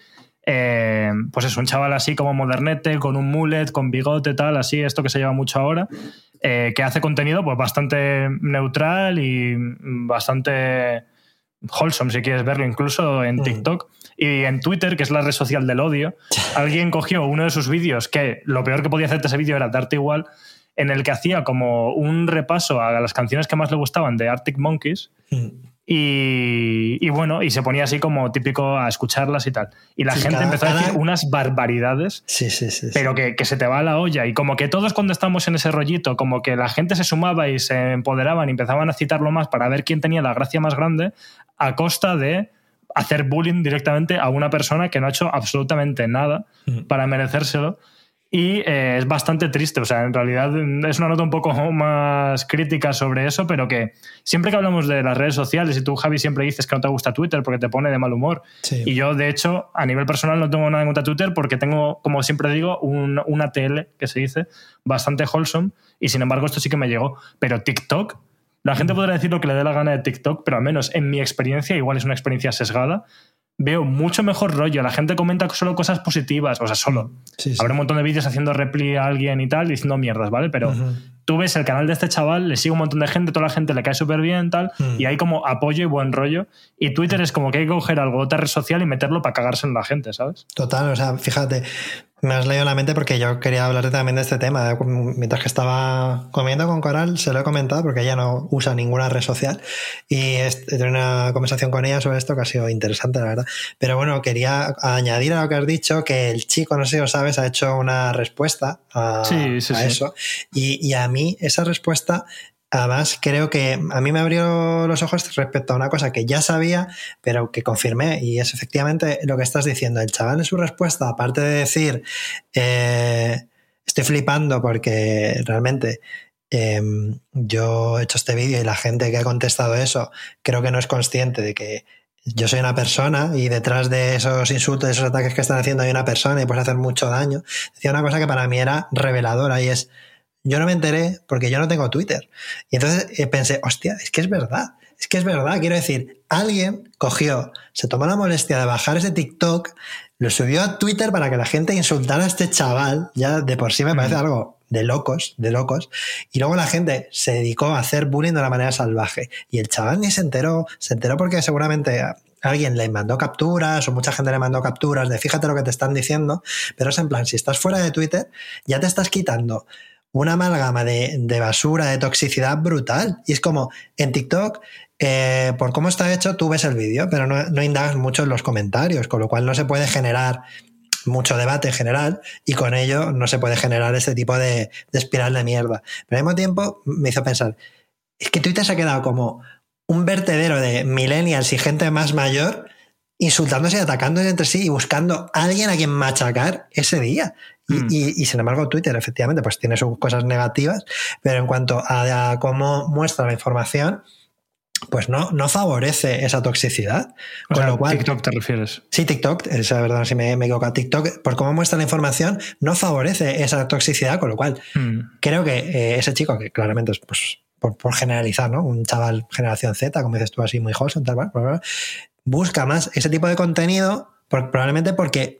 Pues es un chaval así como modernete, con un mullet, con bigote, tal, así, esto que se lleva mucho ahora, que hace contenido pues bastante neutral y bastante wholesome, si quieres verlo, incluso en TikTok. Y en Twitter, que es la red social del odio, alguien cogió uno de sus vídeos, que lo peor que podía hacerte ese vídeo era darte igual, en el que hacía como un repaso a las canciones que más le gustaban de Arctic Monkeys. Y bueno, y se ponía así como típico a escucharlas y tal. Y la gente empezó a decir unas barbaridades, pero que se te va a la olla. Y como que todos, cuando estamos en ese rollito, como que la gente se sumaba y se empoderaban y empezaban a citarlo más para ver quién tenía la gracia más grande, a costa de hacer bullying directamente a una persona que no ha hecho absolutamente nada para merecérselo. Y es bastante triste, o sea, en realidad es una nota un poco más crítica sobre eso, pero que siempre que hablamos de las redes sociales, y tú, Javi, siempre dices que no te gusta Twitter porque te pone de mal humor, y yo, de hecho, a nivel personal no tengo nada en contra de Twitter porque tengo, como siempre digo, una TL, que se dice, bastante wholesome, y sin embargo esto sí que me llegó. Pero TikTok, la gente podrá decir lo que le dé la gana de TikTok, pero al menos en mi experiencia, igual es una experiencia sesgada, veo mucho mejor rollo. La gente comenta solo cosas positivas, o sea, solo. Habrá un montón de vídeos haciendo repli a alguien y tal, diciendo mierdas, ¿vale? Pero tú ves el canal de este chaval, le sigue un montón de gente, toda la gente le cae súper bien, tal, y hay como apoyo y buen rollo. Y Twitter es como que hay que coger algo, otra red social, y meterlo para cagarse en la gente, ¿sabes? Total, o sea, fíjate, me has leído la mente porque yo quería hablarte también de este tema. Mientras que estaba comiendo con Coral, se lo he comentado porque ella no usa ninguna red social y he tenido una conversación con ella sobre esto que ha sido interesante, la verdad. Pero bueno, quería añadir a lo que has dicho que el chico, no sé si lo sabes, ha hecho una respuesta a eso. Y a mí esa respuesta... Además, creo que a mí me abrió los ojos respecto a una cosa que ya sabía, pero que confirmé, y es efectivamente lo que estás diciendo. El chaval en su respuesta, aparte de decir estoy flipando porque realmente yo he hecho este vídeo y la gente que ha contestado eso creo que no es consciente de que yo soy una persona y detrás de esos insultos, de esos ataques que están haciendo hay una persona y puedes hacer mucho daño. Decía una cosa que para mí era reveladora, y es: yo no me enteré porque yo no tengo Twitter. Y entonces pensé, hostia, es que es verdad. Quiero decir, alguien cogió, se tomó la molestia de bajar ese TikTok, lo subió a Twitter para que la gente insultara a este chaval. Ya de por sí me parece algo de locos. Y luego la gente se dedicó a hacer bullying de una manera salvaje. Y el chaval ni se enteró porque seguramente alguien le mandó capturas, o mucha gente le mandó capturas de fíjate lo que te están diciendo. Pero es en plan, si estás fuera de Twitter, ya te estás quitando una amalgama de basura, de toxicidad brutal. Y es como, en TikTok, por cómo está hecho, tú ves el vídeo, pero no indagas mucho en los comentarios, con lo cual no se puede generar mucho debate en general, y con ello no se puede generar este tipo de espiral de mierda. Pero al mismo tiempo me hizo pensar, es que Twitter se ha quedado como un vertedero de millennials y gente más mayor insultándose y atacándose entre sí y buscando a alguien a quien machacar ese día. Y sin embargo Twitter efectivamente pues tiene sus cosas negativas, pero en cuanto a cómo muestra la información, pues no favorece esa toxicidad. Con lo cual, TikTok te refieres. Sí, TikTok, es la verdad, si me equivoco. TikTok, por cómo muestra la información, no favorece esa toxicidad, con lo cual creo que ese chico, que claramente es pues por generalizar, ¿no? Un chaval generación Z, como dices tú, así muy wholesome, tal, busca más ese tipo de contenido probablemente porque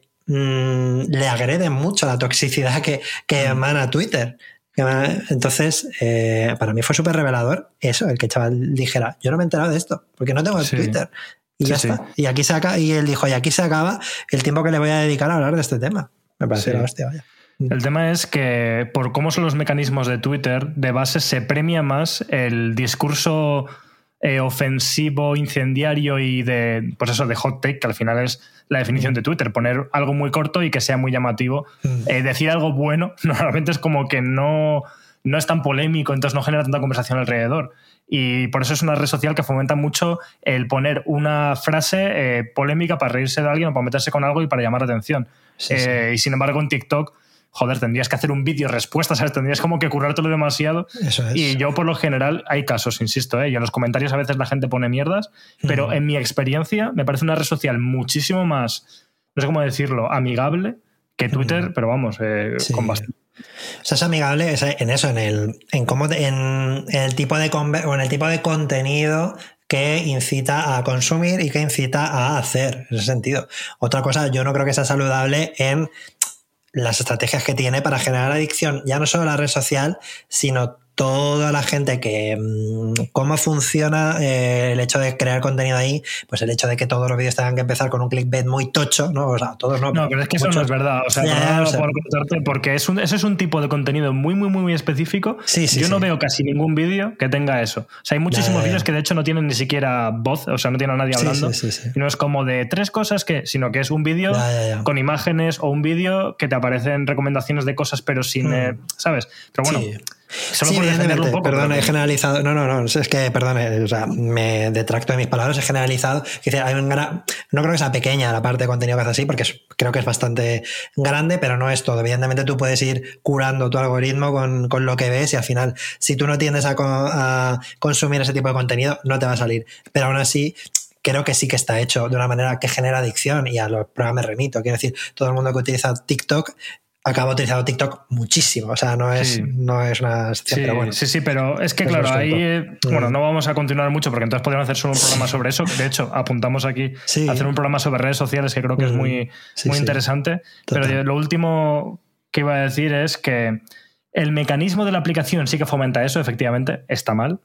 le agrede mucho la toxicidad que emana Twitter. Entonces, para mí fue súper revelador eso, el que el chaval dijera, yo no me he enterado de esto, porque no tengo Twitter. Y ya está. Y aquí se acaba, y él dijo, y aquí se acaba el tiempo que le voy a dedicar a hablar de este tema. Me parece la hostia, vaya. El tema es que, por cómo son los mecanismos de Twitter, de base se premia más el discurso ofensivo, incendiario y de hot take, que al final es la definición de Twitter, poner algo muy corto y que sea muy llamativo. Decir algo bueno normalmente es como que no es tan polémico, entonces no genera tanta conversación alrededor. Y por eso es una red social que fomenta mucho el poner una frase polémica para reírse de alguien o para meterse con algo y para llamar la atención. Y sin embargo en TikTok, joder, tendrías que hacer un vídeo respuesta, ¿sabes? Tendrías como que currártelo demasiado. Eso es. Y yo, por lo general, hay casos, insisto, y en los comentarios a veces la gente pone mierdas, pero en mi experiencia me parece una red social muchísimo más, no sé cómo decirlo, amigable que Twitter, pero vamos, con bastante. O sea, es amigable en eso, en el tipo de contenido que incita a consumir y que incita a hacer, en ese sentido. Otra cosa, yo no creo que sea saludable en las estrategias que tiene para generar adicción, ya no solo la red social, sino toda la gente que cómo funciona el hecho de crear contenido ahí, pues el hecho de que todos los vídeos tengan que empezar con un clickbait muy tocho, ¿no? O sea, todos no. No, pero es que eso no es verdad. O sea, por contarte, porque eso es un tipo de contenido muy, muy, muy específico. Yo no veo casi ningún vídeo que tenga eso. O sea, hay muchísimos vídeos que de hecho no tienen ni siquiera voz, o sea, no tienen a nadie hablando. Y no es como de 3 cosas sino que es un vídeo con imágenes o un vídeo que te aparecen recomendaciones de cosas, pero sin, ¿sabes? Pero bueno. Solo Sí, por defenderlo evidentemente, un poco. perdón, pero- he generalizado. No, es que, perdón, o sea, me detracto de mis palabras, he generalizado. Hay no creo que sea pequeña la parte de contenido que hace así, porque creo que es bastante grande, pero no es todo. Evidentemente tú puedes ir curando tu algoritmo con lo que ves y al final, si tú no tiendes a consumir ese tipo de contenido, no te va a salir. Pero aún así, creo que sí que está hecho de una manera que genera adicción y a los programas me remito. Quiero decir, todo el mundo que utiliza TikTok acaba utilizando TikTok muchísimo, o sea, no es una excepción, Sí, pero bueno. sí, pero es que Es claro, nuestro ahí, punto. bueno, no vamos a continuar mucho porque entonces podríamos hacer solo un programa sobre eso. De hecho, apuntamos aquí Sí. a hacer un programa sobre redes sociales que creo que es muy Sí. interesante. Total. Pero lo último que iba a decir es que el mecanismo de la aplicación sí que fomenta eso, efectivamente, está mal,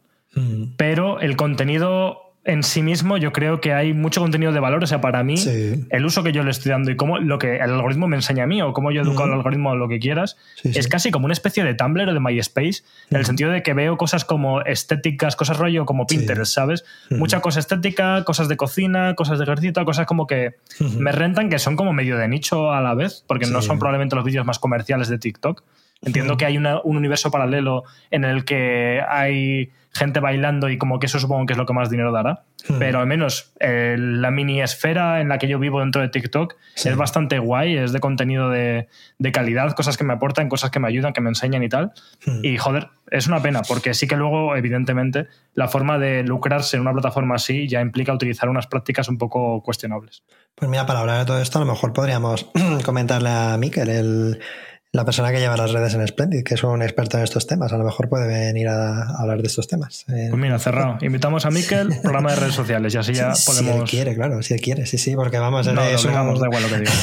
pero el contenido en sí mismo, yo creo que hay mucho contenido de valor. O sea, para mí, Sí. el uso que yo le estoy dando y cómo lo que el algoritmo me enseña a mí o cómo yo educo al algoritmo a lo que quieras, Sí. es casi como una especie de Tumblr o de MySpace, en el sentido de que veo cosas como estéticas, cosas rollo como Pinterest, ¿sabes? Mucha cosa estética, cosas de cocina, cosas de ejercicio, cosas como que me rentan, que son como medio de nicho a la vez, porque no son probablemente los vídeos más comerciales de TikTok. Entiendo que hay un universo paralelo en el que hay gente bailando y como que eso supongo que es lo que más dinero dará. Pero al menos la mini esfera en la que yo vivo dentro de TikTok es bastante guay, es de contenido de calidad, cosas que me aportan, cosas que me ayudan, que me enseñan y tal. Y joder, es una pena, porque sí que luego, evidentemente, la forma de lucrarse en una plataforma así ya implica utilizar unas prácticas un poco cuestionables. Pues mira, para hablar de todo esto, a lo mejor podríamos comentarle a Mikel, la persona que lleva las redes en Splendid, que es un experto en estos temas. A lo mejor puede venir a hablar de estos temas. Pues mira, cerrado. Invitamos a Mikel, programa de redes sociales, y así ya podemos... Si él quiere, claro, si él quiere, sí, porque vamos... No, lo obligamos, da igual lo que diga.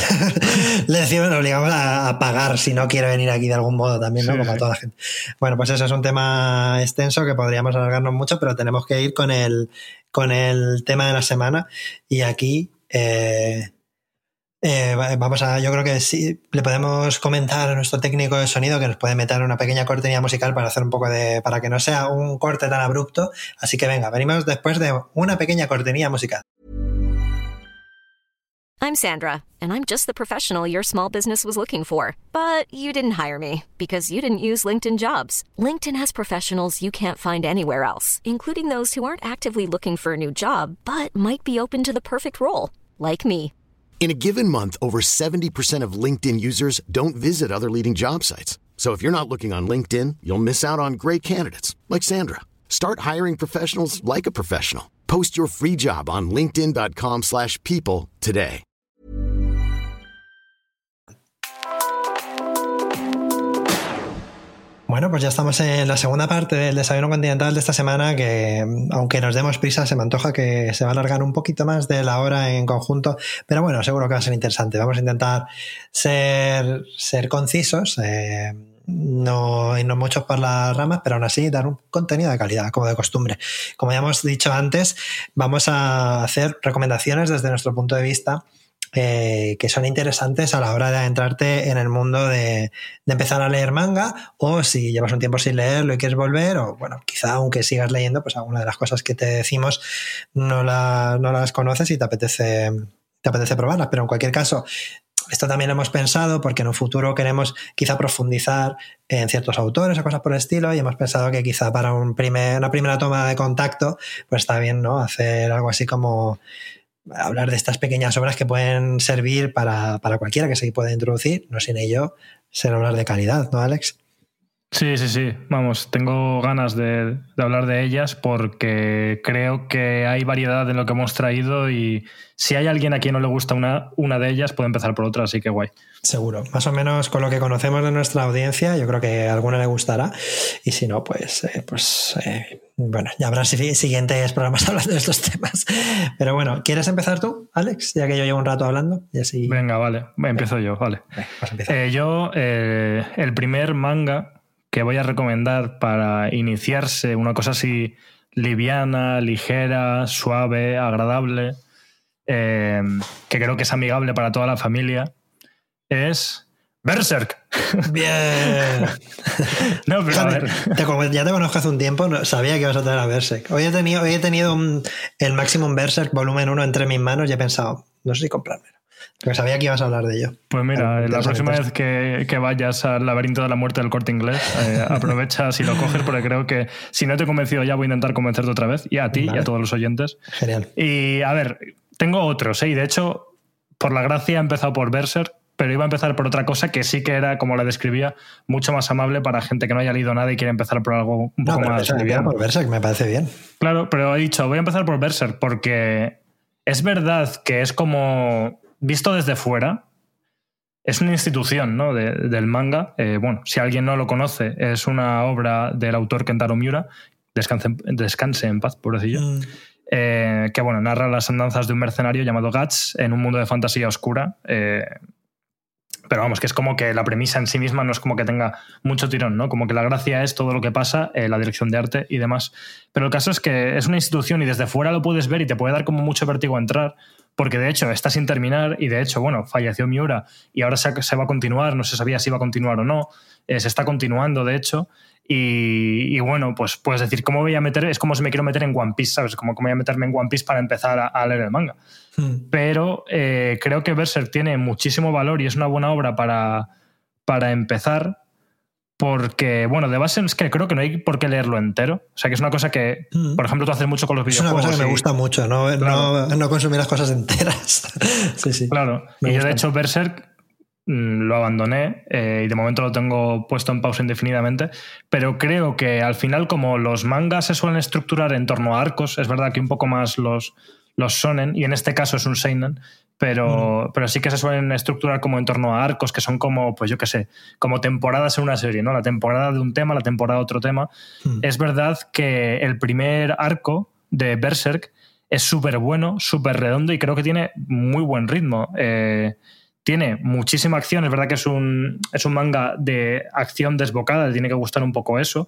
Le decimos, lo obligamos a pagar si no quiere venir aquí de algún modo también, ¿no? Sí, Como a toda la gente. Bueno, pues eso es un tema extenso que podríamos alargarnos mucho, pero tenemos que ir con el tema de la semana. Y aquí... yo creo que sí, le podemos comentar a nuestro técnico de sonido que nos puede meter una pequeña cortinilla musical para hacer un poco para que no sea un corte tan abrupto. Así que venga, venimos después de una pequeña cortinilla musical. I'm Sandra, and I'm just the professional your small business was looking for. But you didn't hire me because you didn't use LinkedIn Jobs. LinkedIn has professionals you can't find anywhere else, including those who aren't actively looking for a new job, but might be open to the perfect role, like me. In a given month, over 70% of LinkedIn users don't visit other leading job sites. So if you're not looking on LinkedIn, you'll miss out on great candidates like Sandra. Start hiring professionals like a professional. Post your free job on linkedin.com/people today. Bueno, pues ya estamos en la segunda parte del Desayuno Continental de esta semana, que aunque nos demos prisa, se me antoja que se va a alargar un poquito más de la hora en conjunto, pero bueno, seguro que va a ser interesante. Vamos a intentar ser concisos, no irnos muchos por las ramas, pero aún así dar un contenido de calidad, como de costumbre. Como ya hemos dicho antes, vamos a hacer recomendaciones desde nuestro punto de vista, que son interesantes a la hora de adentrarte en el mundo de empezar a leer manga, o si llevas un tiempo sin leerlo y quieres volver, o bueno, quizá aunque sigas leyendo, pues alguna de las cosas que te decimos no las conoces y te apetece probarlas. Pero en cualquier caso, esto también lo hemos pensado porque en un futuro queremos quizá profundizar en ciertos autores o cosas por el estilo, y hemos pensado que quizá para una primera toma de contacto pues está bien, ¿no?, hacer algo así como hablar de estas pequeñas obras que pueden servir para cualquiera que se pueda introducir, no sin ello ser obras de calidad, ¿no, Alex? Sí. Vamos, tengo ganas de hablar de ellas porque creo que hay variedad en lo que hemos traído, y si hay alguien a quien no le gusta una de ellas, puede empezar por otra, así que guay. Seguro. Más o menos con lo que conocemos de nuestra audiencia, yo creo que a alguna le gustará, y si no, bueno, ya habrá siguientes programas hablando de estos temas. Pero bueno, ¿quieres empezar tú, Alex? Ya que yo llevo un rato hablando. Y así... Venga, vale. Empiezo yo, vale. Vas a empezar. Yo, el primer manga que voy a recomendar para iniciarse, una cosa así liviana, ligera, suave, agradable, que creo que es amigable para toda la familia, es Berserk. Bien. No, pero a ver. Ya te conozco hace un tiempo, no sabía que ibas a traer a Berserk. Hoy he tenido el Maximum Berserk volumen 1 entre mis manos y he pensado, no sé si comprármelo. Porque sabía que ibas a hablar de ello. Pues mira, la próxima vez que vayas al laberinto de la muerte del Corte Inglés, aprovecha si lo coges, porque creo que si no te he convencido ya voy a intentar convencerte otra vez, y a ti y a todos los oyentes. Genial. Y a ver, tengo otros, y de hecho, por la gracia he empezado por Berserk, pero iba a empezar por otra cosa que sí que era, como la describía, mucho más amable para gente que no haya leído nada y quiere empezar por algo un poco más liviano. Por Berserk me parece bien. Claro, pero he dicho, voy a empezar por Berserk porque es verdad que es como, visto desde fuera, es una institución, ¿no? del manga. Bueno, si alguien no lo conoce, es una obra del autor Kentaro Miura, descanse en paz, pobrecillo. Que bueno, narra las andanzas de un mercenario llamado Guts en un mundo de fantasía oscura. Pero vamos, que es como que la premisa en sí misma no es como que tenga mucho tirón, ¿no? Como que la gracia es todo lo que pasa, la dirección de arte y demás. Pero el caso es que es una institución y desde fuera lo puedes ver y te puede dar como mucho vértigo entrar, porque de hecho está sin terminar y de hecho, bueno, falleció Miura y ahora se va a continuar, no se sabía si iba a continuar o no, se está continuando de hecho. Y bueno, pues puedes decir, ¿cómo voy a meter? Es como si me quiero meter en One Piece, ¿sabes? Como cómo voy a meterme en One Piece para empezar a leer el manga. Pero creo que Berserk tiene muchísimo valor y es una buena obra para empezar, porque, bueno, de base es que creo que no hay por qué leerlo entero. O sea, que es una cosa que, por ejemplo, tú haces mucho con los videojuegos. Es una cosa que me gusta mucho, no consumir las cosas enteras. Sí. Claro. Y yo, de hecho, Berserk lo abandoné y de momento lo tengo puesto en pausa indefinidamente, pero creo que al final, como los mangas se suelen estructurar en torno a arcos, es verdad que un poco más los shonen, y en este caso es un seinen, pero sí que se suelen estructurar como en torno a arcos que son como, pues yo qué sé, como temporadas en una serie, ¿no? La temporada de un tema, la temporada de otro tema. Es verdad que el primer arco de Berserk es súper bueno, súper redondo y creo que tiene muy buen ritmo. Tiene muchísima acción, es verdad que es un manga de acción desbocada, te tiene que gustar un poco eso,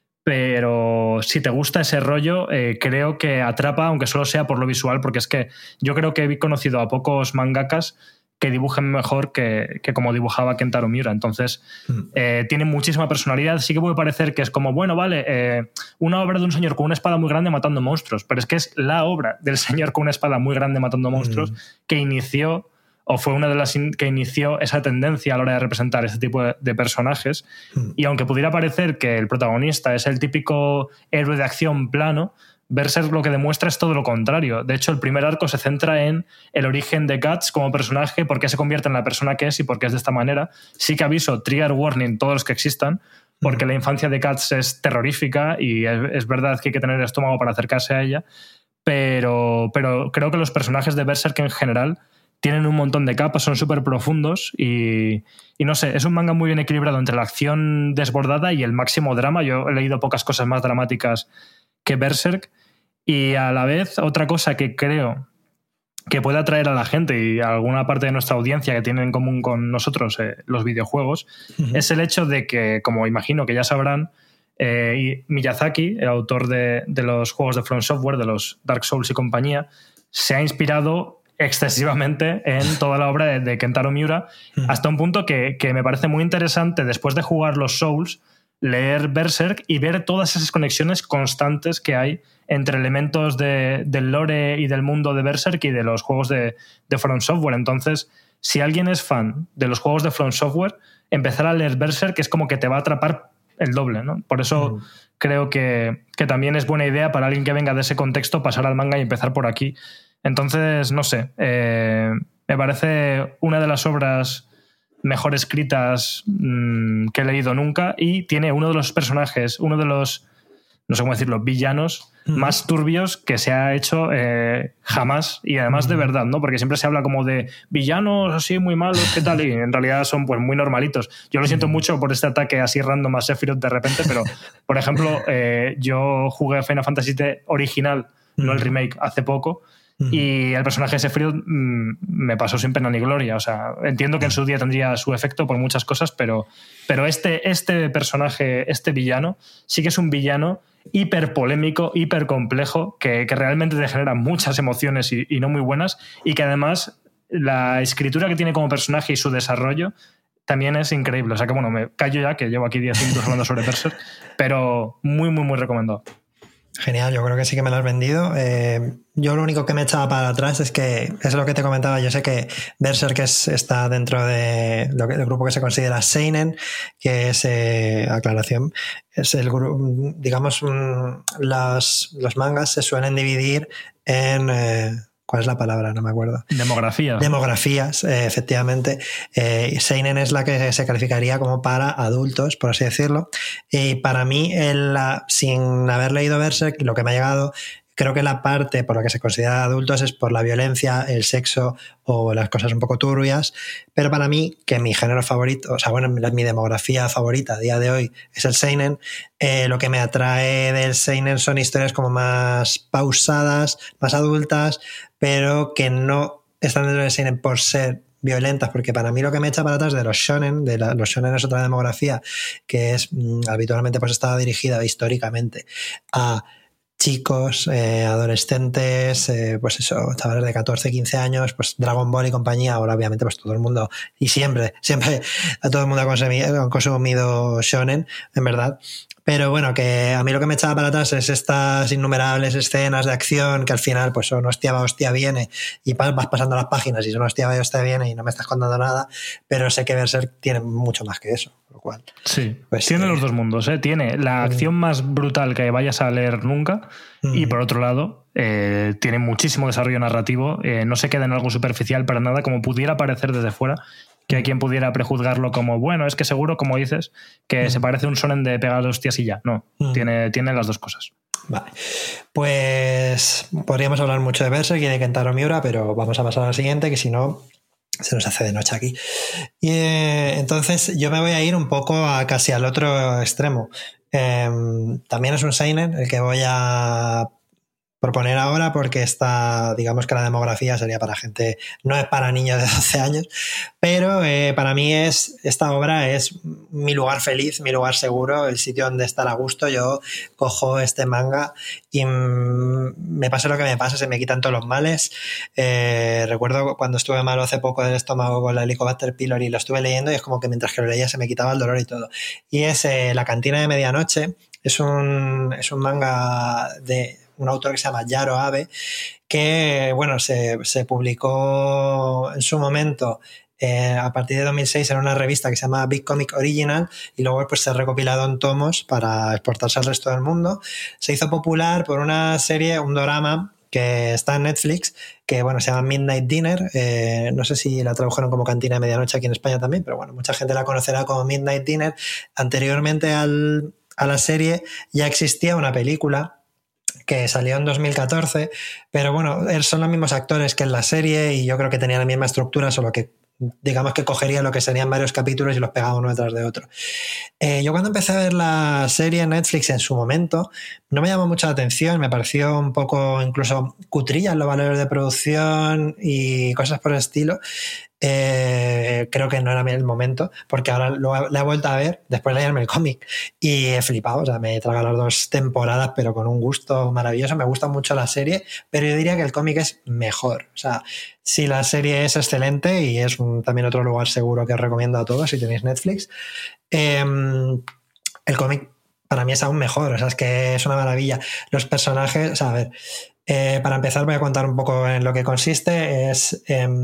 pero si te gusta ese rollo, creo que atrapa, aunque solo sea por lo visual, porque es que yo creo que he conocido a pocos mangakas que dibujen mejor que como dibujaba Kentaro Miura. Entonces, tiene muchísima personalidad. Sí que puede parecer que es como, bueno, vale, una obra de un señor con una espada muy grande matando monstruos, pero es que es la obra del señor con una espada muy grande matando monstruos que inició, o fue una de las que inició esa tendencia a la hora de representar este tipo de personajes. Y aunque pudiera parecer que el protagonista es el típico héroe de acción plano, Berserk lo que demuestra es todo lo contrario. De hecho, el primer arco se centra en el origen de Guts como personaje, por qué se convierte en la persona que es y por qué es de esta manera. Sí que aviso, trigger warning, todos los que existan, porque la infancia de Guts es terrorífica y es verdad que hay que tener estómago para acercarse a ella, pero creo que los personajes de Berserk en general tienen un montón de capas, son súper profundos y no sé, es un manga muy bien equilibrado entre la acción desbordada y el máximo drama. Yo he leído pocas cosas más dramáticas que Berserk, y a la vez otra cosa que creo que puede atraer a la gente y a alguna parte de nuestra audiencia que tiene en común con nosotros los videojuegos, es el hecho de que, como imagino que ya sabrán, Miyazaki, el autor de los juegos de From Software, de los Dark Souls y compañía, se ha inspirado excesivamente en toda la obra de Kentaro Miura, hasta un punto que me parece muy interesante, después de jugar los Souls, leer Berserk y ver todas esas conexiones constantes que hay entre elementos del lore y del mundo de Berserk y de los juegos de From Software. Entonces, si alguien es fan de los juegos de From Software, empezar a leer Berserk es como que te va a atrapar el doble, ¿no? Por eso creo que también es buena idea para alguien que venga de ese contexto pasar al manga y empezar por aquí. Entonces, no sé, me parece una de las obras mejor escritas que he leído nunca, y tiene uno de los personajes, uno de los, no sé cómo decirlo, villanos más turbios que se ha hecho jamás, y además de verdad, ¿no? Porque siempre se habla como de villanos así muy malos, ¿qué tal? Y en realidad son pues muy normalitos. Yo lo siento mucho por este ataque así random a Sephiroth de repente, pero por ejemplo, yo jugué Final Fantasy VII original, no el remake, hace poco, y el personaje de Sephiroth me pasó sin pena ni gloria. O sea, entiendo que en su día tendría su efecto por muchas cosas, pero este personaje, este villano, sí que es un villano hiper polémico, hiper complejo, que realmente te genera muchas emociones y no muy buenas, y que además la escritura que tiene como personaje y su desarrollo también es increíble. O sea que bueno, me callo ya, que llevo aquí 10 minutos hablando sobre Berserk, pero muy, muy, muy recomendado. Genial, yo creo que sí que me lo has vendido. Yo lo único que me echaba para atrás es que, es lo que te comentaba, yo sé que Berserk está dentro de del grupo que se considera Seinen, que es, aclaración, es el grupo, digamos, los mangas se suelen dividir en... ¿Cuál es la palabra? No me acuerdo. Demografías, efectivamente. Seinen es la que se calificaría como para adultos, por así decirlo. Y para mí, sin haber leído Berserk, lo que me ha llegado, creo que la parte por la que se considera adultos es por la violencia, el sexo o las cosas un poco turbias. Pero para mí, que mi género favorito, o sea, bueno, mi demografía favorita a día de hoy es el Seinen, lo que me atrae del Seinen son historias como más pausadas, más adultas, pero que no están dentro del Seinen por ser violentas, porque para mí lo que me echa para atrás de los shonen, los shonen es otra demografía que es habitualmente pues estaba dirigida históricamente a chicos, adolescentes, pues eso, chavales de 14, 15 años, pues Dragon Ball y compañía. Ahora obviamente pues todo el mundo, y siempre a todo el mundo ha consumido shonen, en verdad. Pero bueno, que a mí lo que me echaba para atrás es estas innumerables escenas de acción que al final pues son hostia va, hostia viene, y vas pasando las páginas y son hostia va, hostia viene y no me estás contando nada, pero sé que Berserk tiene mucho más que eso, lo cual... Sí, pues, tiene los dos mundos, ¿eh? Tiene la acción más brutal que vayas a leer nunca y por otro lado tiene muchísimo desarrollo narrativo, no se queda en algo superficial para nada, como pudiera parecer desde fuera, que hay quien pudiera prejuzgarlo como, bueno, es que seguro, como dices, que se parece a un shonen de pegar hostias y ya. No, tiene las dos cosas. Vale, pues podríamos hablar mucho de Berserk y de Kentaro Miura, pero vamos a pasar a la siguiente, que si no se nos hace de noche aquí. Y entonces yo me voy a ir un poco casi al otro extremo. También es un seinen el que voy a proponer ahora, porque digamos que la demografía sería para gente, no es para niños de 12 años, pero para mí esta obra es mi lugar feliz, mi lugar seguro, el sitio donde estar a gusto. Yo cojo este manga y me pase lo que me pase, se me quitan todos los males. Recuerdo cuando estuve malo hace poco del estómago con la Helicobacter pylori, lo estuve leyendo y es como que mientras que lo leía se me quitaba el dolor y todo. Y es La cantina de medianoche, es un manga de un autor que se llama Yaro Abe, que bueno, se publicó en su momento a partir de 2006 en una revista que se llama Big Comic Original, y luego pues se ha recopilado en tomos para exportarse al resto del mundo. Se hizo popular por una serie, un dorama que está en Netflix, que bueno, se llama Midnight Dinner. No sé si la tradujeron como Cantina de Medianoche aquí en España también, pero bueno, mucha gente la conocerá como Midnight Dinner. Anteriormente a la serie ya existía una película que salió en 2014, pero bueno, son los mismos actores que en la serie y yo creo que tenían la misma estructura, solo que digamos que cogería lo que serían varios capítulos y los pegaba uno detrás de otro. Yo cuando empecé a ver la serie en Netflix en su momento no me llamó mucho la atención, me pareció un poco incluso cutrilla en los valores de producción y cosas por el estilo. Creo que no era el momento, porque ahora la he vuelto a ver después de leerme el cómic y he flipado, o sea, me he tragado las 2 temporadas pero con un gusto maravilloso. Me gusta mucho la serie, pero yo diría que el cómic es mejor. O sea, sí, la serie es excelente y es también otro lugar seguro que os recomiendo a todos si tenéis Netflix. El cómic para mí es aún mejor, o sea, es que es una maravilla. Los personajes, o sea, a ver, para empezar voy a contar un poco en lo que consiste. Es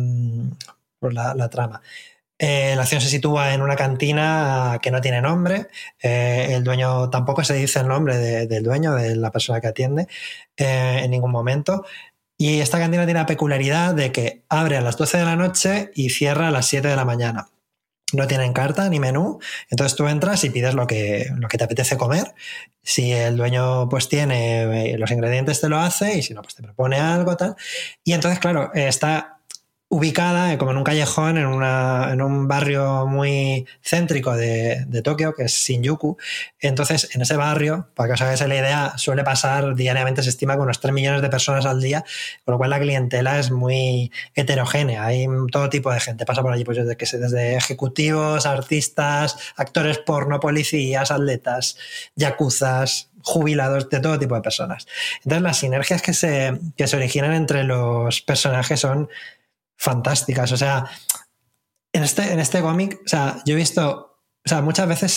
por la trama. La acción se sitúa en una cantina que no tiene nombre. El dueño, tampoco se dice el nombre del dueño, de la persona que atiende, en ningún momento. Y esta cantina tiene la peculiaridad de que abre a las 12 de la noche y cierra a las 7 de la mañana. No tienen carta ni menú, entonces tú entras y pides lo que te apetece comer. Si el dueño pues tiene los ingredientes, te lo hace, y si no, pues te propone algo, tal. Y entonces, claro, está ubicada como en un callejón, en un barrio muy céntrico de Tokio, que es Shinjuku. Entonces, en ese barrio, para que os hagáis la idea, suele pasar diariamente, se estima que unos 3 millones de personas al día, con lo cual la clientela es muy heterogénea. Hay todo tipo de gente, pasa por allí, pues desde ejecutivos, artistas, actores porno, policías, atletas, yakuzas, jubilados, de todo tipo de personas. Entonces, las sinergias que se originan entre los personajes son fantásticas. O sea, en este cómic, o sea, yo he visto O sea, muchas veces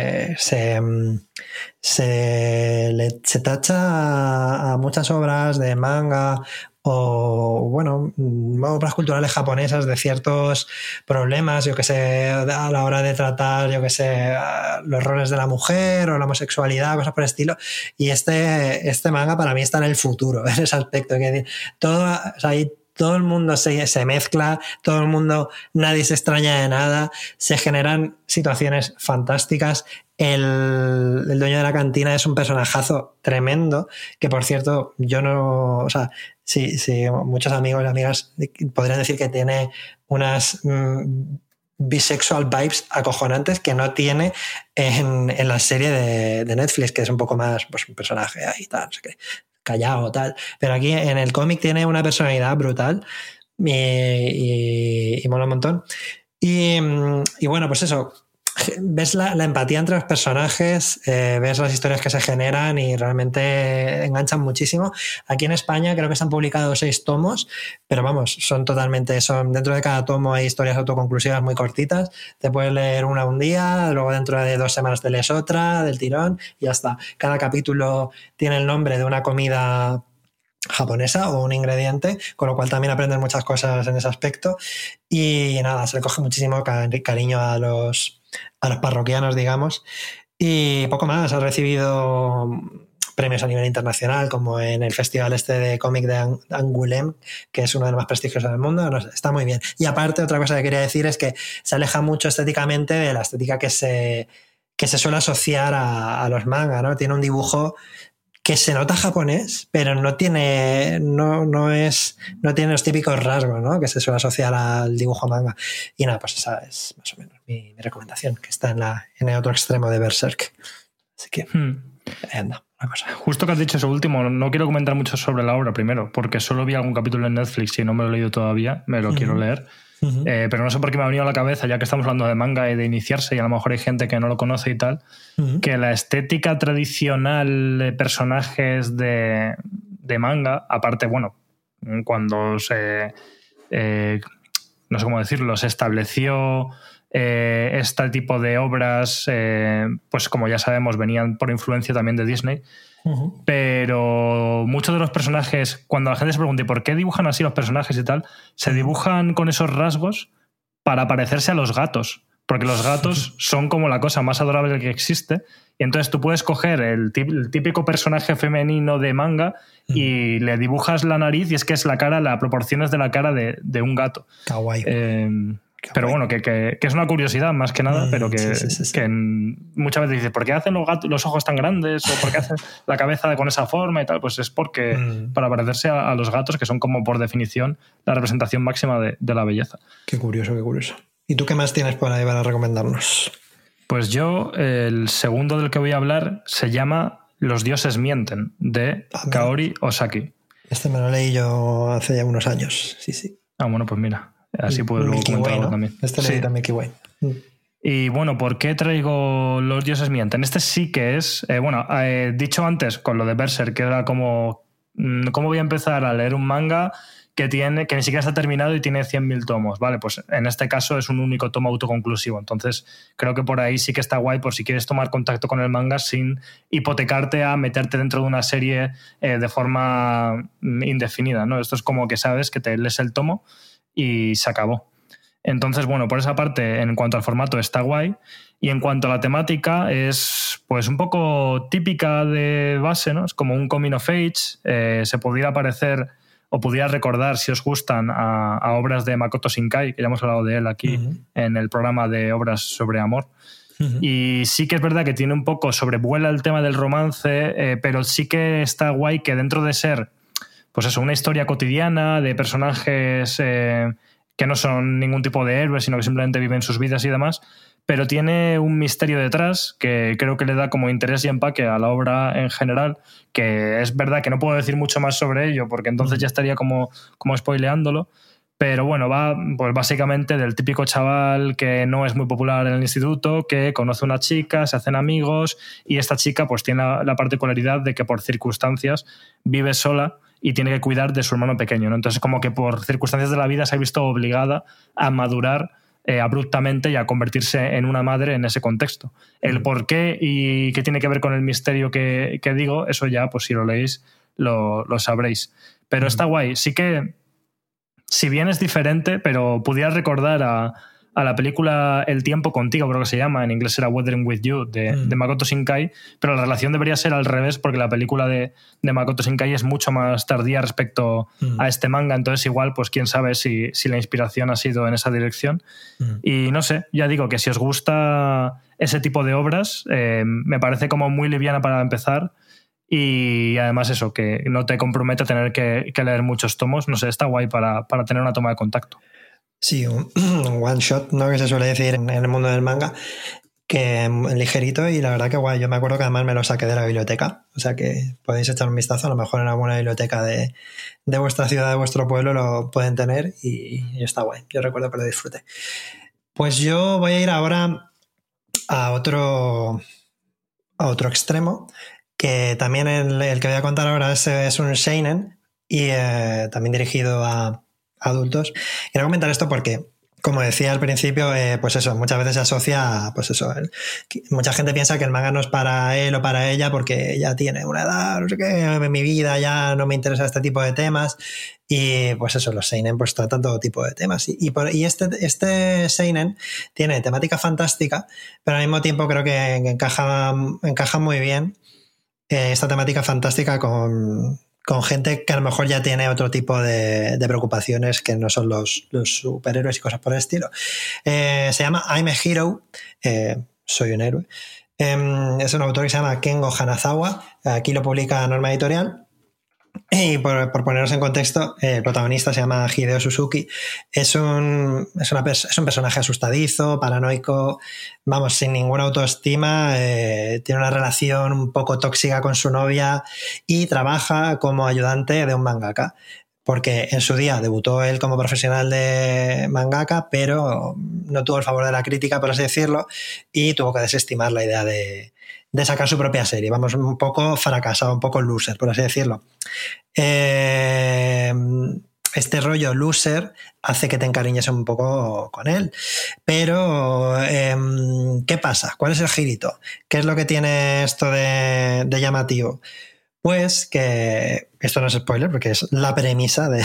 se tacha a muchas obras de manga o, bueno, obras culturales japonesas de ciertos problemas, yo que sé, a la hora de tratar, yo que sé, los roles de la mujer o la homosexualidad, cosas por el estilo. Y este manga para mí está en el futuro, en ese aspecto. Que todo, o sea, todo el mundo se mezcla, todo el mundo, nadie se extraña de nada, se generan situaciones fantásticas. El dueño de la cantina es un personajazo tremendo, que por cierto, yo no, o sea, sí, muchos amigos y amigas podrían decir que tiene unas bisexual vibes acojonantes que no tiene en la serie de Netflix, que es un poco más, pues, un personaje ahí tal, no sé qué, callado tal, pero aquí en el cómic tiene una personalidad brutal y mola un montón. Y bueno, pues eso, ves la empatía entre los personajes, ves las historias que se generan y realmente enganchan muchísimo. Aquí en España creo que se han publicado 6 tomos, pero vamos, son dentro de cada tomo hay historias autoconclusivas muy cortitas, te puedes leer una un día, luego dentro de 2 semanas te lees otra del tirón y ya está. Cada capítulo tiene el nombre de una comida japonesa o un ingrediente, con lo cual también aprendes muchas cosas en ese aspecto y nada, se le coge muchísimo cariño a los parroquianos, digamos, y poco más. Ha recibido premios a nivel internacional, como en el festival de cómic de Angoulême, que es uno de los más prestigiosos del mundo. No sé, está muy bien. Y aparte, otra cosa que quería decir es que se aleja mucho estéticamente de la estética que se suele asociar a los manga, ¿no? Tiene un dibujo que se nota japonés, pero no tiene los típicos rasgos, ¿no?, que se suele asociar al dibujo manga. Y nada, pues esa es más o menos mi recomendación, que está en el otro extremo de Berserk. Así que anda, una cosa. Justo que has dicho eso último, no quiero comentar mucho sobre la obra primero, porque solo vi algún capítulo en Netflix y no me lo he leído todavía, me lo quiero leer. Pero no sé por qué me ha venido a la cabeza, ya que estamos hablando de manga y de iniciarse, y a lo mejor hay gente que no lo conoce y tal, que la estética tradicional de personajes de manga, aparte, bueno, cuando no sé cómo decirlo, se estableció este tipo de obras, pues como ya sabemos, venían por influencia también de Disney. Pero muchos de los personajes, cuando la gente se pregunta ¿por qué dibujan así los personajes y tal? Se dibujan con esos rasgos para parecerse a los gatos, porque los gatos son como la cosa más adorable que existe, y entonces tú puedes coger el típico personaje femenino de manga y le dibujas la nariz y es que es la cara, las proporciones de la cara de un gato. Kawaii. Pero bueno, que es una curiosidad más que nada, pero que muchas veces dices, ¿por qué hacen los ojos tan grandes? ¿O por qué hacen la cabeza con esa forma y tal? Pues es porque para parecerse a los gatos, que son como por definición la representación máxima de la belleza. Qué curioso, qué curioso. ¿Y tú qué más tienes por ahí para recomendarnos? Pues yo, el segundo del que voy a hablar se llama Los dioses mienten, de Kaori Osaki. Este me lo leí yo hace ya unos años, sí. Ah, bueno, pues mira. Así puedo luego comentarlo, ¿no? También. Este leí también Milky Way. Y bueno, ¿por qué traigo Los dioses mienten? Este sí que es... dicho antes con lo de Berserk, que era como... ¿Cómo voy a empezar a leer un manga que ni siquiera está terminado y tiene 100.000 tomos? Vale, pues en este caso es un único tomo autoconclusivo. Entonces creo que por ahí sí que está guay por si quieres tomar contacto con el manga sin hipotecarte a meterte dentro de una serie de forma indefinida, ¿no? Esto es como que sabes que te lees el tomo y se acabó. Entonces, bueno, por esa parte, en cuanto al formato, está guay. Y en cuanto a la temática, es pues un poco típica de base, ¿no? Es como un coming of age. Se pudiera parecer o pudiera recordar, si os gustan, a obras de Makoto Shinkai, que ya hemos hablado de él aquí en el programa de obras sobre amor. Y sí que es verdad que tiene un poco, sobrevuela el tema del romance, pero sí que está guay que dentro de ser pues eso, una historia cotidiana de personajes que no son ningún tipo de héroes, sino que simplemente viven sus vidas y demás, pero tiene un misterio detrás que creo que le da como interés y empaque a la obra en general, que es verdad que no puedo decir mucho más sobre ello, porque entonces ya estaría como spoileándolo, pero bueno, va pues básicamente del típico chaval que no es muy popular en el instituto, que conoce a una chica, se hacen amigos, y esta chica pues tiene la particularidad de que por circunstancias vive sola y tiene que cuidar de su hermano pequeño, ¿no? Entonces como que por circunstancias de la vida se ha visto obligada a madurar abruptamente y a convertirse en una madre en ese contexto. El por qué y qué tiene que ver con el misterio que digo, eso ya, pues si lo leéis, lo sabréis. Pero está guay. Sí que, si bien es diferente, pero pudieras recordar a la película El tiempo contigo, creo que se llama, en inglés era Weathering with You, de Makoto Shinkai, pero la relación debería ser al revés, porque la película de Makoto Shinkai es mucho más tardía respecto a este manga, entonces igual, pues quién sabe si la inspiración ha sido en esa dirección. Y no sé, ya digo que si os gusta ese tipo de obras, me parece como muy liviana para empezar, y además eso, que no te compromete a tener que leer muchos tomos, no sé, está guay para tener una toma de contacto. Sí, un one shot, ¿no? Que se suele decir en el mundo del manga, que ligerito, y la verdad que guay. Yo me acuerdo que además me lo saqué de la biblioteca, o sea que podéis echar un vistazo, a lo mejor en alguna biblioteca de vuestra ciudad, de vuestro pueblo lo pueden tener, y está guay. Yo recuerdo que lo disfruté. Pues yo voy a ir ahora a otro extremo, que también el que voy a contar ahora es un seinen, y también dirigido a adultos. Quiero comentar esto porque, como decía al principio, pues eso, muchas veces se asocia a, pues eso, mucha gente piensa que el manga no es para él o para ella porque ya tiene una edad, no sé qué, en mi vida ya no me interesa este tipo de temas, y pues eso, los seinen pues tratan todo tipo de temas, y este seinen tiene temática fantástica, pero al mismo tiempo creo que encaja muy bien esta temática fantástica con gente que a lo mejor ya tiene otro tipo de preocupaciones que no son los superhéroes y cosas por el estilo. Se llama I'm a Hero, soy un héroe. Es un autor que se llama Kengo Hanazawa, aquí lo publica Norma Editorial. Y por poneros en contexto, el protagonista se llama Hideo Suzuki. Es un personaje asustadizo, paranoico, vamos, sin ninguna autoestima, tiene una relación un poco tóxica con su novia y trabaja como ayudante de un mangaka, porque en su día debutó él como profesional de mangaka, pero no tuvo el favor de la crítica, por así decirlo, y tuvo que desestimar la idea de sacar su propia serie. Vamos, un poco fracasado, un poco loser, por así decirlo. Este rollo loser hace que te encariñes un poco con él. Pero, ¿qué pasa? ¿Cuál es el girito? ¿Qué es lo que tiene esto de llamativo? Pues que esto no es spoiler porque es la premisa de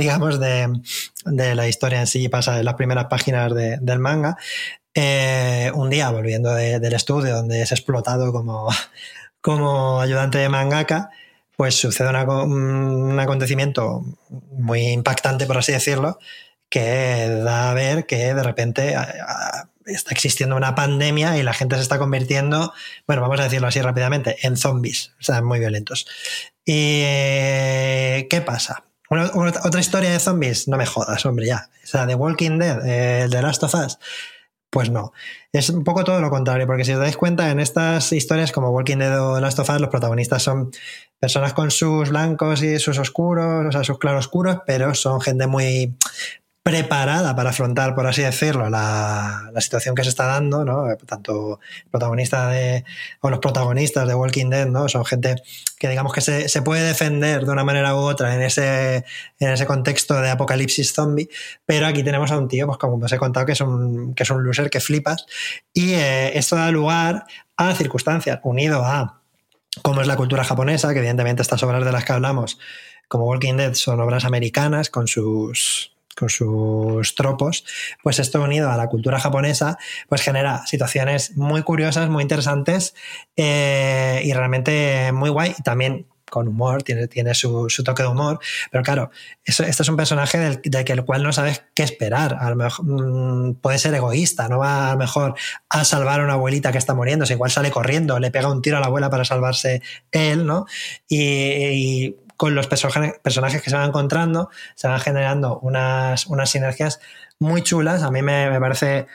la historia en sí, pasa en las primeras páginas del manga. Un día, volviendo del estudio donde es explotado como ayudante de mangaka, pues sucede un acontecimiento muy impactante, por así decirlo, que da a ver que de repente está existiendo una pandemia y la gente se está convirtiendo, bueno, vamos a decirlo así rápidamente, en zombies, o sea, muy violentos. ¿Y qué pasa? ¿Otra historia de zombies? No me jodas, hombre, ya. O sea, The Walking Dead, The Last of Us. Pues no, es un poco todo lo contrario, porque si os dais cuenta, en estas historias como Walking Dead o Last of Us, los protagonistas son personas con sus blancos y sus oscuros, o sea, sus claroscuros, pero son gente muy preparada para afrontar, por así decirlo, la situación que se está dando, ¿no? Tanto el protagonista o los protagonistas de Walking Dead, ¿no? Son gente que digamos que se puede defender de una manera u otra en ese contexto de apocalipsis zombie, pero aquí tenemos a un tío, pues como os he contado, que es un loser que flipas, y esto da lugar a circunstancias, unido a cómo es la cultura japonesa, que evidentemente estas obras de las que hablamos, como Walking Dead, son obras americanas con sus tropos, pues esto unido a la cultura japonesa pues genera situaciones muy curiosas, muy interesantes, y realmente muy guay, y también con humor, tiene su toque de humor, pero claro, este es un personaje del cual no sabes qué esperar. A lo mejor puede ser egoísta, no va a lo mejor a salvar a una abuelita que está muriéndose, igual sale corriendo, le pega un tiro a la abuela para salvarse él, ¿no? Y con los personajes que se van encontrando, se van generando unas sinergias muy chulas. A mí me parece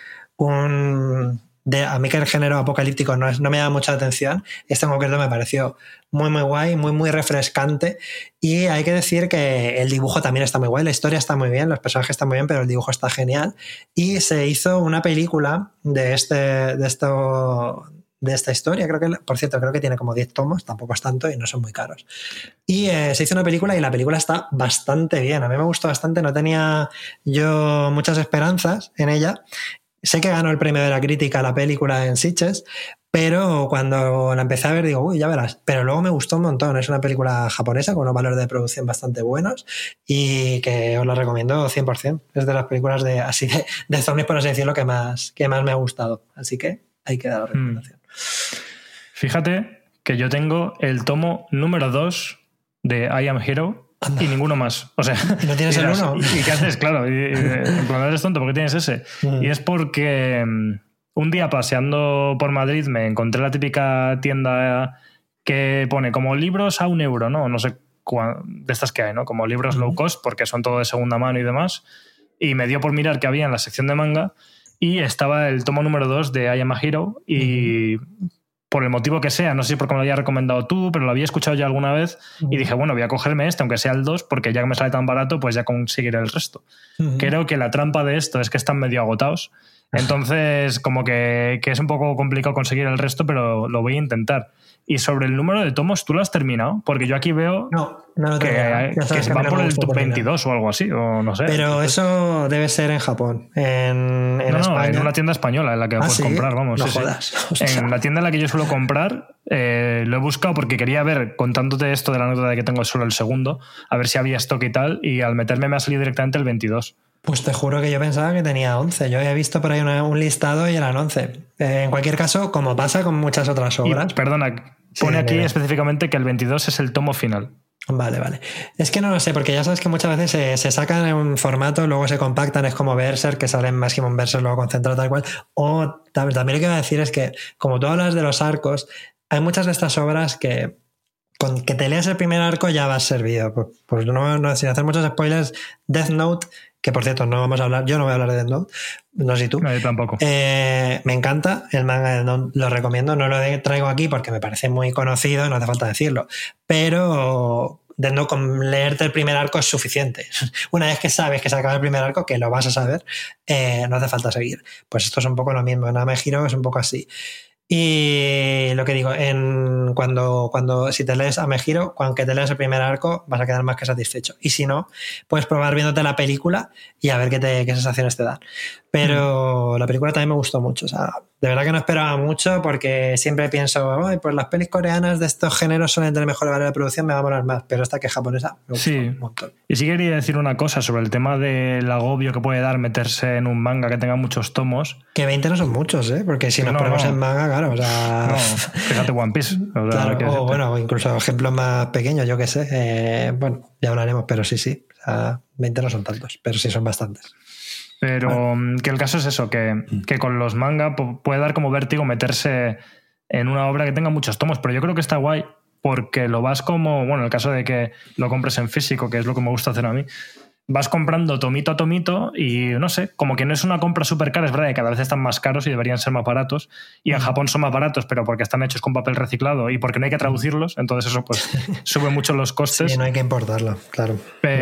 a mí que el género apocalíptico no me da mucha atención, este en concreto me pareció muy muy guay, muy muy refrescante, y hay que decir que el dibujo también está muy guay, la historia está muy bien, los personajes están muy bien, pero el dibujo está genial, y se hizo una película de de esta historia. Creo que, por cierto, creo que tiene como 10 tomos, tampoco es tanto y no son muy caros. Y se hizo una película y la película está bastante bien. A mí me gustó bastante, no tenía yo muchas esperanzas en ella. Sé que ganó el premio de la crítica la película en Sitges, pero cuando la empecé a ver digo, uy, ya verás. Pero luego me gustó un montón. Es una película japonesa con unos valores de producción bastante buenos y que os la recomiendo 100%. Es de las películas así de zombies, por así decirlo, que más me ha gustado. Así que ahí queda la recomendación. Fíjate que yo tengo el tomo número 2 de I Am Hero. Anda. Y ninguno más. O sea, ¿no tienes el 1? ¿Y qué haces? Claro, en plan, eres tonto, ¿por qué tienes ese? Y es porque un día paseando por Madrid me encontré la típica tienda que pone como libros a €1, ¿no? No sé de estas que hay, ¿no? Como libros low cost, porque son todo de segunda mano y demás. Y me dio por mirar que había en la sección de manga y estaba el tomo número 2 de I Am a Hero y... por el motivo que sea, no sé si porque me lo había recomendado tú, pero lo había escuchado ya alguna vez y dije, bueno, voy a cogerme este, aunque sea el 2, porque ya que me sale tan barato, pues ya conseguiré el resto. Creo que la trampa de esto es que están medio agotados, entonces como que es un poco complicado conseguir el resto, pero lo voy a intentar. Y sobre el número de tomos, ¿tú lo has terminado? Porque yo aquí veo no lo que se va por el top 22 o algo así, o no sé. Pero eso debe ser en Japón. En España. En una tienda española en la que puedes comprar, vamos. No sí, jodas. Sí. En la tienda en la que yo suelo comprar, lo he buscado porque quería ver, contándote esto de la anécdota de que tengo solo el segundo, a ver si había stock y tal, y al meterme me ha salido directamente el 22. Pues te juro que yo pensaba que tenía 11. Yo había visto por ahí un listado y eran 11. En cualquier caso, como pasa con muchas otras obras... Y, perdona, pone aquí específicamente que el 22 es el tomo final. Vale. Es que no lo sé, porque ya sabes que muchas veces se sacan en un formato, luego se compactan, es como Berserk, que sale en Maximum Berserk, luego concentrado tal cual. O también lo que iba a decir es que, como tú hablas de los arcos, hay muchas de estas obras que... con que te leas el primer arco ya vas servido. Pues no, sin hacer muchos spoilers, Death Note, que por cierto no vamos a hablar, yo no voy a hablar de Death Note, no sé si tú. No, yo tampoco. Me encanta el manga de Death Note, lo recomiendo, no lo traigo aquí porque me parece muy conocido, no hace falta decirlo, pero Death Note, con leerte el primer arco es suficiente. Una vez que sabes que se acaba el primer arco, que lo vas a saber, no hace falta seguir. Pues esto es un poco lo mismo, en Ame Hiro es un poco así. Y lo que digo, cuando si te lees Ame Hiro, aunque te leas el primer arco, vas a quedar más que satisfecho. Y si no, puedes probar viéndote la película y a ver qué sensaciones te dan. Pero la película también me gustó mucho. O sea, de verdad que no esperaba mucho porque siempre pienso, pues las pelis coreanas de estos géneros suelen tener mejor valor de producción, me va a molar más. Pero esta que es japonesa me gustó un montón. Y sí quería decir una cosa sobre el tema del agobio que puede dar meterse en un manga que tenga muchos tomos. Que 20 no son muchos, porque si nos ponemos en manga, claro, o sea... No, fíjate One Piece. O sea, claro, bueno, incluso ejemplos más pequeños, yo qué sé. Bueno, ya hablaremos, pero sí. O sea, 20 no son tantos, pero sí son bastantes. Pero que el caso es eso, que con los manga puede dar como vértigo meterse en una obra que tenga muchos tomos, pero yo creo que está guay porque lo vas como, bueno, en el caso de que lo compres en físico, que es lo que me gusta hacer a mí, vas comprando tomito a tomito y no sé, como que no es una compra súper cara, es verdad que cada vez están más caros y deberían ser más baratos, y en Japón son más baratos, pero porque están hechos con papel reciclado y porque no hay que traducirlos, entonces eso pues sube mucho los costes. Sí, no hay que importarlo, claro.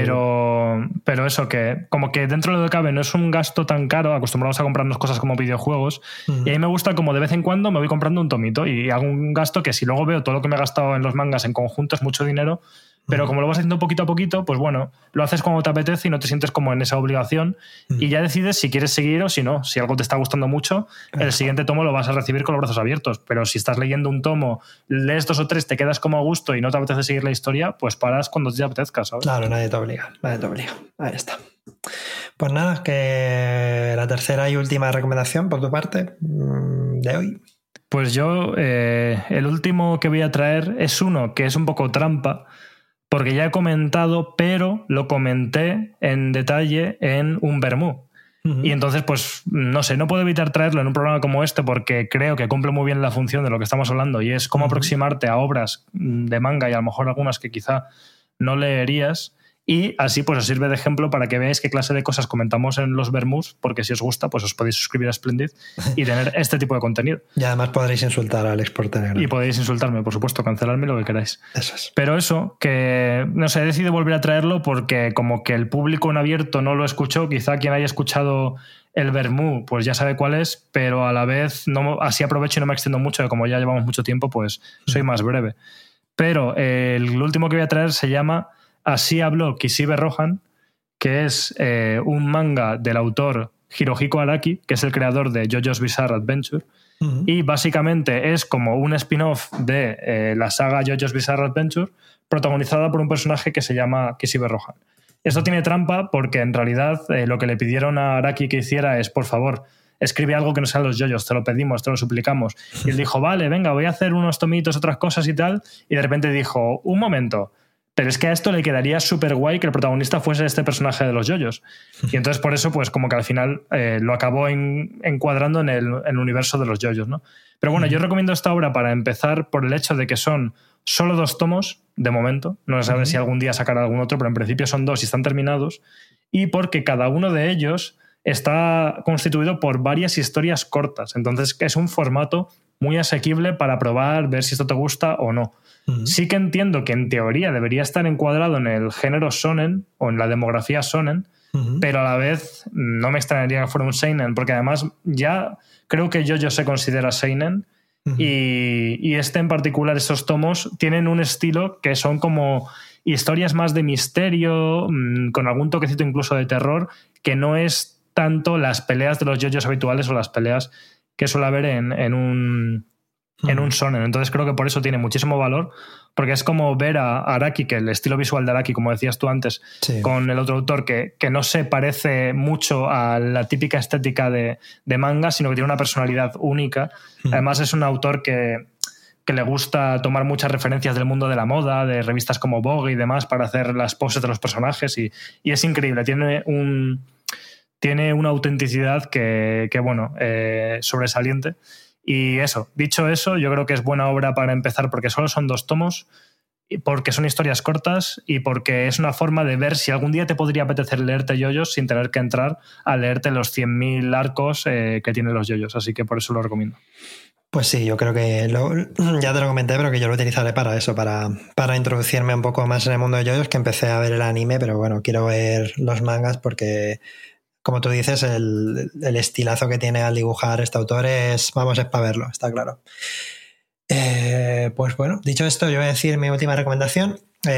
Pero eso, que como que dentro de lo que cabe no es un gasto tan caro, acostumbrados a comprarnos cosas como videojuegos, y a mí me gusta como de vez en cuando me voy comprando un tomito y hago un gasto que si luego veo todo lo que me he gastado en los mangas en conjunto es mucho dinero. Pero como lo vas haciendo poquito a poquito, pues bueno, lo haces como te apetece y no te sientes como en esa obligación y ya decides si quieres seguir o si no. Si algo te está gustando mucho, el siguiente tomo lo vas a recibir con los brazos abiertos. Pero si estás leyendo un tomo, lees 2 o 3, te quedas como a gusto y no te apetece seguir la historia, pues paras cuando te apetezca, ¿sabes? Claro, nadie te obliga. Ahí está. Pues nada, que la tercera y última recomendación por tu parte de hoy. Pues yo, el último que voy a traer es uno que es un poco trampa, porque ya he comentado, pero lo comenté en detalle en un vermú. Y entonces, pues, no sé, no puedo evitar traerlo en un programa como este porque creo que cumple muy bien la función de lo que estamos hablando y es cómo aproximarte a obras de manga y a lo mejor algunas que quizá no leerías. Y así pues os sirve de ejemplo para que veáis qué clase de cosas comentamos en los vermús, porque si os gusta, pues os podéis suscribir a Splendid y tener este tipo de contenido. Y además podréis insultar al Exporte Negro. Y podéis insultarme, por supuesto, cancelarme lo que queráis. Eso es. Pero eso, que no sé, he decidido volver a traerlo porque como que el público en abierto no lo escuchó, quizá quien haya escuchado El vermú, pues ya sabe cuál es, pero a la vez así aprovecho y no me extiendo mucho, que como ya llevamos mucho tiempo, pues soy más breve. Pero el último que voy a traer se llama Así habló Kishibe Rohan, que es un manga del autor Hirohiko Araki, que es el creador de JoJo's Bizarre Adventure, y básicamente es como un spin-off de la saga JoJo's Bizarre Adventure, protagonizada por un personaje que se llama Kishibe Rohan. Esto tiene trampa porque en realidad lo que le pidieron a Araki que hiciera es, por favor, escribe algo que no sean los JoJo's, te lo pedimos, te lo suplicamos. Y él dijo, vale, venga, voy a hacer unos tomitos, otras cosas y tal, y de repente dijo, un momento, pero es que a esto le quedaría súper guay que el protagonista fuese este personaje de los JoJo's. Y entonces por eso, pues como que al final lo acabó encuadrando en el universo de los JoJo's, ¿no? Pero bueno, yo recomiendo esta obra para empezar por el hecho de que son solo 2 tomos, de momento. No se sabe si algún día sacará algún otro, pero en principio son 2 y están terminados. Y porque cada uno de ellos está constituido por varias historias cortas. Entonces es un formato muy asequible para probar, ver si esto te gusta o no. Sí que entiendo que en teoría debería estar encuadrado en el género shonen o en la demografía shonen, pero a la vez no me extrañaría que fuera un seinen, porque además ya creo que JoJo se considera seinen. Y este en particular, estos tomos tienen un estilo que son como historias más de misterio, con algún toquecito incluso de terror, que no es tanto las peleas de los JoJo's habituales o las peleas que suele haber en un shonen. Entonces creo que por eso tiene muchísimo valor, porque es como ver a Araki, que el estilo visual de Araki, como decías tú antes, con el otro autor, que no se parece mucho a la típica estética de manga, sino que tiene una personalidad única. Además es un autor que le gusta tomar muchas referencias del mundo de la moda, de revistas como Vogue y demás, para hacer las poses de los personajes, y es increíble. Tiene una autenticidad que bueno, sobresaliente. Y eso, dicho eso, yo creo que es buena obra para empezar porque solo son 2 tomos, porque son historias cortas y porque es una forma de ver si algún día te podría apetecer leerte JoJo's sin tener que entrar a leerte los 100.000 arcos que tienen los JoJo's. Así que por eso lo recomiendo. Pues sí, yo creo que ya te lo comenté, pero que yo lo utilizaré para eso, para introducirme un poco más en el mundo de JoJo's, que empecé a ver el anime, pero bueno, quiero ver los mangas porque, como tú dices, el estilazo que tiene al dibujar este autor es para verlo, está claro. Pues bueno, dicho esto, yo voy a decir mi última recomendación.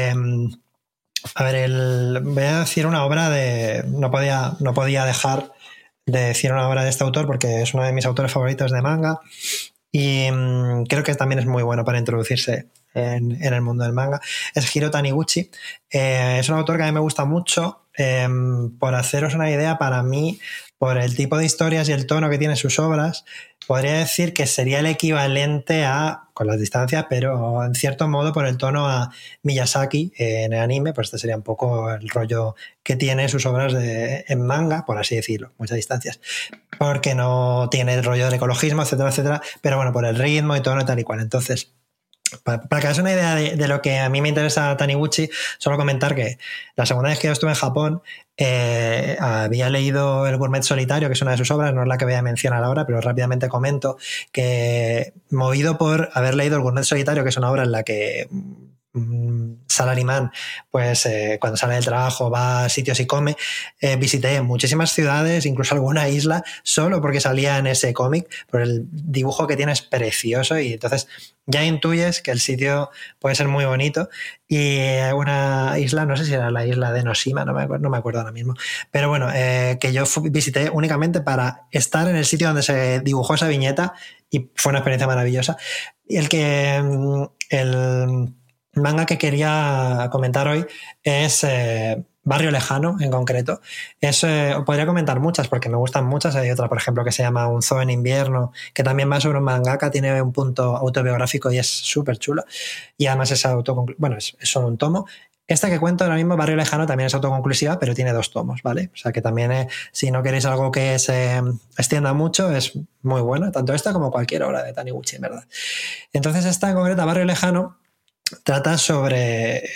A ver, voy a decir una obra no podía dejar de decir una obra de este autor porque es uno de mis autores favoritos de manga y creo que también es muy bueno para introducirse en el mundo del manga. Es Hiro Taniguchi. Es un autor que a mí me gusta mucho. Por haceros una idea, para mí, por el tipo de historias y el tono que tienen sus obras, podría decir que sería el equivalente con las distancias, pero en cierto modo por el tono a Miyazaki en el anime, pues este sería un poco el rollo que tiene sus obras en manga, por así decirlo, muchas distancias, porque no tiene el rollo del ecologismo, etcétera, etcétera, pero bueno, por el ritmo y tono y tal y cual. Entonces, para que hagáis una idea de lo que a mí me interesa Taniguchi, solo comentar que la segunda vez que yo estuve en Japón había leído El Gourmet Solitario, que es una de sus obras, no es la que voy a mencionar ahora, pero rápidamente comento que, movido por haber leído El Gourmet Solitario, que es una obra en la que salaryman, pues cuando sale del trabajo va a sitios y come, visité muchísimas ciudades, incluso alguna isla, solo porque salía en ese cómic, por el dibujo que tiene es precioso y entonces ya intuyes que el sitio puede ser muy bonito. Y una isla, no sé si era la isla de Noshima, no me acuerdo ahora mismo, pero bueno, que yo visité únicamente para estar en el sitio donde se dibujó esa viñeta y fue una experiencia maravillosa. Y el manga que quería comentar hoy es Barrio Lejano, en concreto. Podría comentar muchas porque me gustan muchas. Hay otra, por ejemplo, que se llama Un zoo en invierno, que también va sobre un mangaka, tiene un punto autobiográfico y es súper chulo. Y además es es solo un tomo. Esta que cuento ahora mismo, Barrio Lejano, también es autoconclusiva, pero tiene 2 tomos, ¿vale? O sea que también, si no queréis algo que se extienda mucho, es muy bueno, tanto esta como cualquier obra de Taniguchi, en verdad. Entonces esta en concreto, Barrio Lejano, trata sobre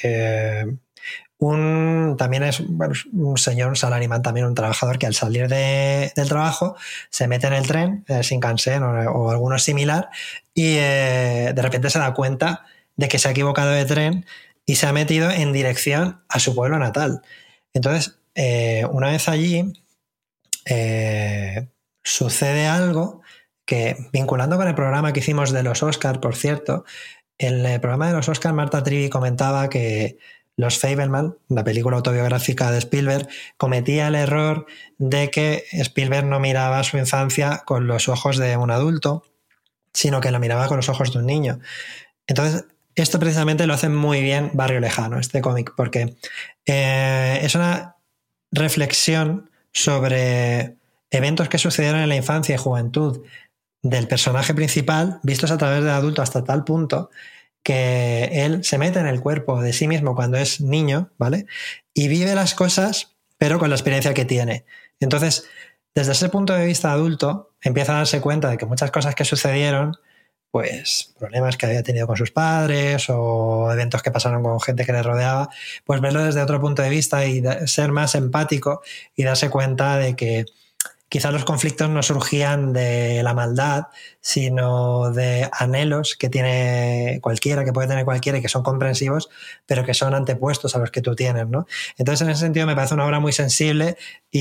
también es un señor, un salaryman, también un trabajador que al salir del trabajo se mete en el tren, Shinkansen o alguno similar, y de repente se da cuenta de que se ha equivocado de tren y se ha metido en dirección a su pueblo natal. Entonces, una vez allí, sucede algo que, vinculando con el programa que hicimos de los Oscars, por cierto, en el programa de los Oscars Marta Trivi comentaba que Los Fabelman, la película autobiográfica de Spielberg, cometía el error de que Spielberg no miraba su infancia con los ojos de un adulto, sino que lo miraba con los ojos de un niño. Entonces, esto precisamente lo hace muy bien Barrio Lejano, este cómic, porque es una reflexión sobre eventos que sucedieron en la infancia y juventud del personaje principal, vistos a través del adulto hasta tal punto que él se mete en el cuerpo de sí mismo cuando es niño, ¿vale? Y vive las cosas, pero con la experiencia que tiene. Entonces, desde ese punto de vista adulto, empieza a darse cuenta de que muchas cosas que sucedieron, pues problemas que había tenido con sus padres o eventos que pasaron con gente que le rodeaba, pues verlo desde otro punto de vista y ser más empático y darse cuenta de que quizás los conflictos no surgían de la maldad, sino de anhelos que tiene cualquiera, que puede tener cualquiera y que son comprensivos, pero que son antepuestos a los que tú tienes, ¿no? Entonces, en ese sentido, me parece una obra muy sensible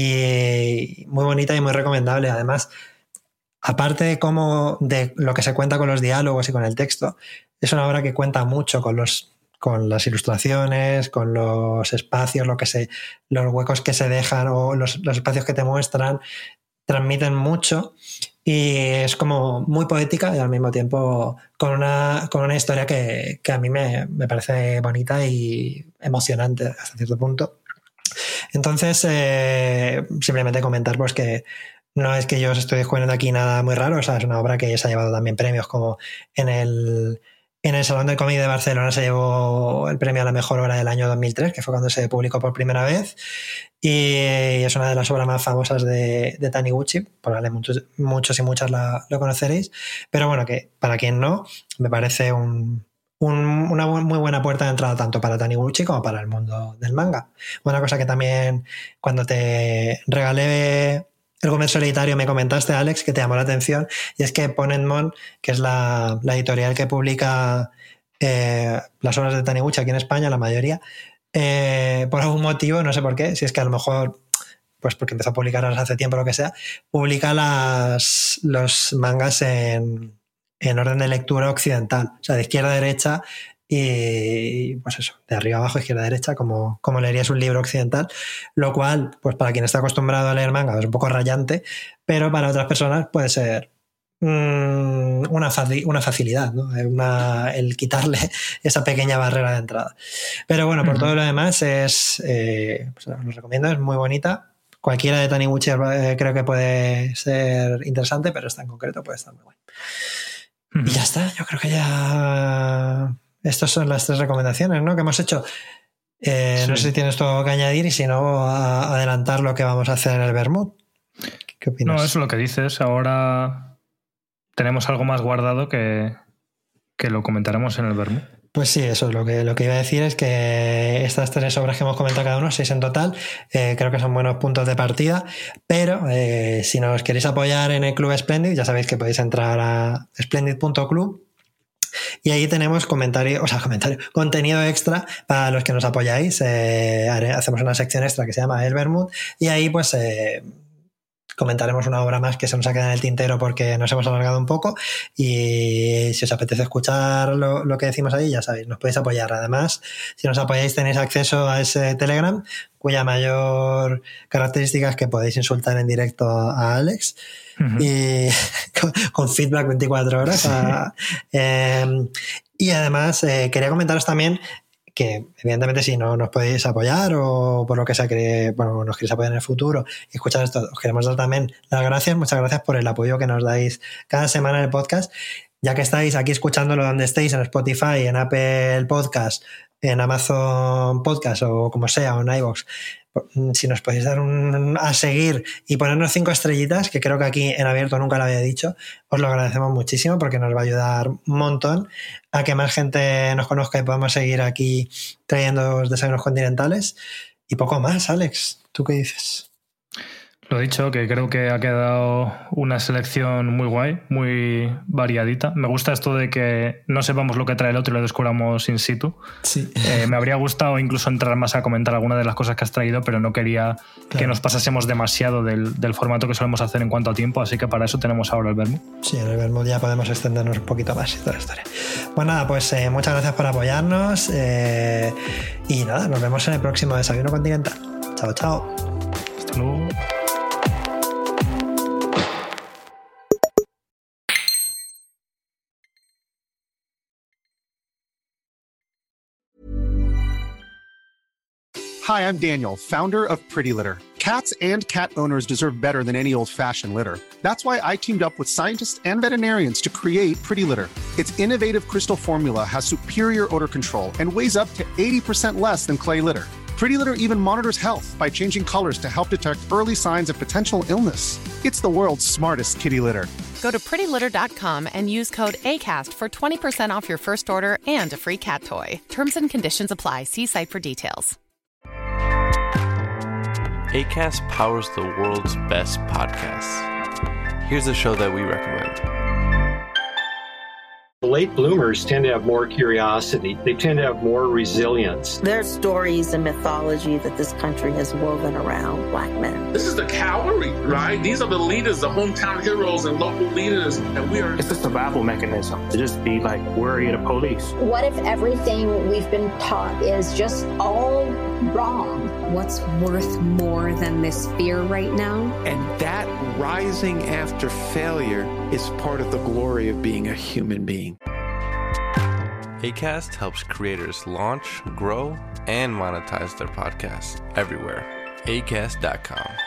y muy bonita y muy recomendable. Además, aparte de lo que se cuenta con los diálogos y con el texto, es una obra que cuenta mucho con las ilustraciones, con los espacios, los huecos que se dejan o los espacios que te muestran, transmiten mucho y es como muy poética y al mismo tiempo con una historia que a mí me parece bonita y emocionante hasta cierto punto. Entonces, simplemente comentar pues que no es que yo os estoy descubriendo aquí nada muy raro, o sea, es una obra que se ha llevado también premios, como en el Salón del Cómic de Barcelona se llevó el premio a la mejor obra del año 2003, que fue cuando se publicó por primera vez, y es una de las obras más famosas de Taniguchi, probablemente muchos y muchas lo conoceréis, pero bueno, que para quien no, me parece una muy buena puerta de entrada tanto para Taniguchi como para el mundo del manga. Una cosa que también cuando te regalé El Gómez Solitario me comentaste, Alex, que te llamó la atención, y es que Ponenmon, que es la editorial que publica las obras de Taniguchi aquí en España, la mayoría, por algún motivo, no sé por qué, si es que a lo mejor, pues porque empezó a publicarlas hace tiempo o lo que sea, publica los mangas en orden de lectura occidental, o sea, de izquierda a derecha, y pues eso, de arriba abajo, izquierda a derecha, como leerías un libro occidental, lo cual, pues para quien está acostumbrado a leer manga es un poco rayante, pero para otras personas puede ser una facilidad, ¿no? El quitarle esa pequeña barrera de entrada. Pero bueno, por todo lo demás pues os recomiendo, es muy bonita. Cualquiera de Taniguchi creo que puede ser interesante, pero esta en concreto puede estar muy buena. Y ya está, yo creo que ya estas son las 3 recomendaciones, ¿no?, que hemos hecho. Sí. No sé si tienes todo que añadir y si no, adelantar lo que vamos a hacer en el Vermut. ¿Qué opinas? No, eso es lo que dices. Ahora tenemos algo más guardado que lo comentaremos en el Vermut. Pues sí, eso es lo que iba a decir, es que estas 3 obras que hemos comentado cada uno, 6 en total, creo que son buenos puntos de partida, pero si nos queréis apoyar en el Club Splendid, ya sabéis que podéis entrar a splendid.club y ahí tenemos contenido extra para los que nos apoyáis. Hacemos una sección extra que se llama El Vermut y ahí pues comentaremos una obra más que se nos ha quedado en el tintero porque nos hemos alargado un poco, y si os apetece escuchar lo que decimos ahí, ya sabéis, nos podéis apoyar. Además, si nos apoyáis tenéis acceso a ese Telegram, cuya mayor característica es que podéis insultar en directo a Alex y con feedback 24 horas. Sí. Y además quería comentaros también que evidentemente si no nos podéis apoyar o por lo que sea que nos queréis apoyar en el futuro y escuchar esto, os queremos dar también las gracias. Muchas gracias por el apoyo que nos dais cada semana en el podcast, ya que estáis aquí escuchándolo donde estéis, en Spotify, en Apple Podcast, en Amazon Podcast o como sea, o en iVoox. Si nos podéis dar a seguir y ponernos 5 estrellitas, que creo que aquí en abierto nunca lo había dicho, os lo agradecemos muchísimo porque nos va a ayudar un montón a que más gente nos conozca y podamos seguir aquí trayendo desayunos continentales. Y poco más, Alex, ¿tú qué dices? Lo dicho, que creo que ha quedado una selección muy guay, muy variadita. Me gusta esto de que no sepamos lo que trae el otro y lo descubramos in situ. Sí. Me habría gustado incluso entrar más a comentar alguna de las cosas que has traído, pero no quería que nos pasásemos demasiado del formato que solemos hacer en cuanto a tiempo, así que para eso tenemos ahora el Vermut. Sí, en el Vermut ya podemos extendernos un poquito más y toda la historia. Pues nada, pues muchas gracias por apoyarnos y nada, nos vemos en el próximo Desayuno Continental. Chao, chao. Hasta luego. Hi, I'm Daniel, founder of Pretty Litter. Cats and cat owners deserve better than any old-fashioned litter. That's why I teamed up with scientists and veterinarians to create Pretty Litter. Its innovative crystal formula has superior odor control and weighs up to 80% less than clay litter. Pretty Litter even monitors health by changing colors to help detect early signs of potential illness. It's the world's smartest kitty litter. Go to prettylitter.com and use code ACAST for 20% off your first order and a free cat toy. Terms and conditions apply. See site for details. Acast powers the world's best podcasts. Here's a show that we recommend. Late bloomers tend to have more curiosity. They tend to have more resilience. There's stories and mythology that this country has woven around Black men. This is the cavalry, right? These are the leaders, the hometown heroes and local leaders. And we are... It's a survival mechanism to just be like worried of police. What if everything we've been taught is just all wrong? What's worth more than this fear right now? And that rising after failure is part of the glory of being a human being. Acast helps creators launch, grow, and monetize their podcasts everywhere. Acast.com.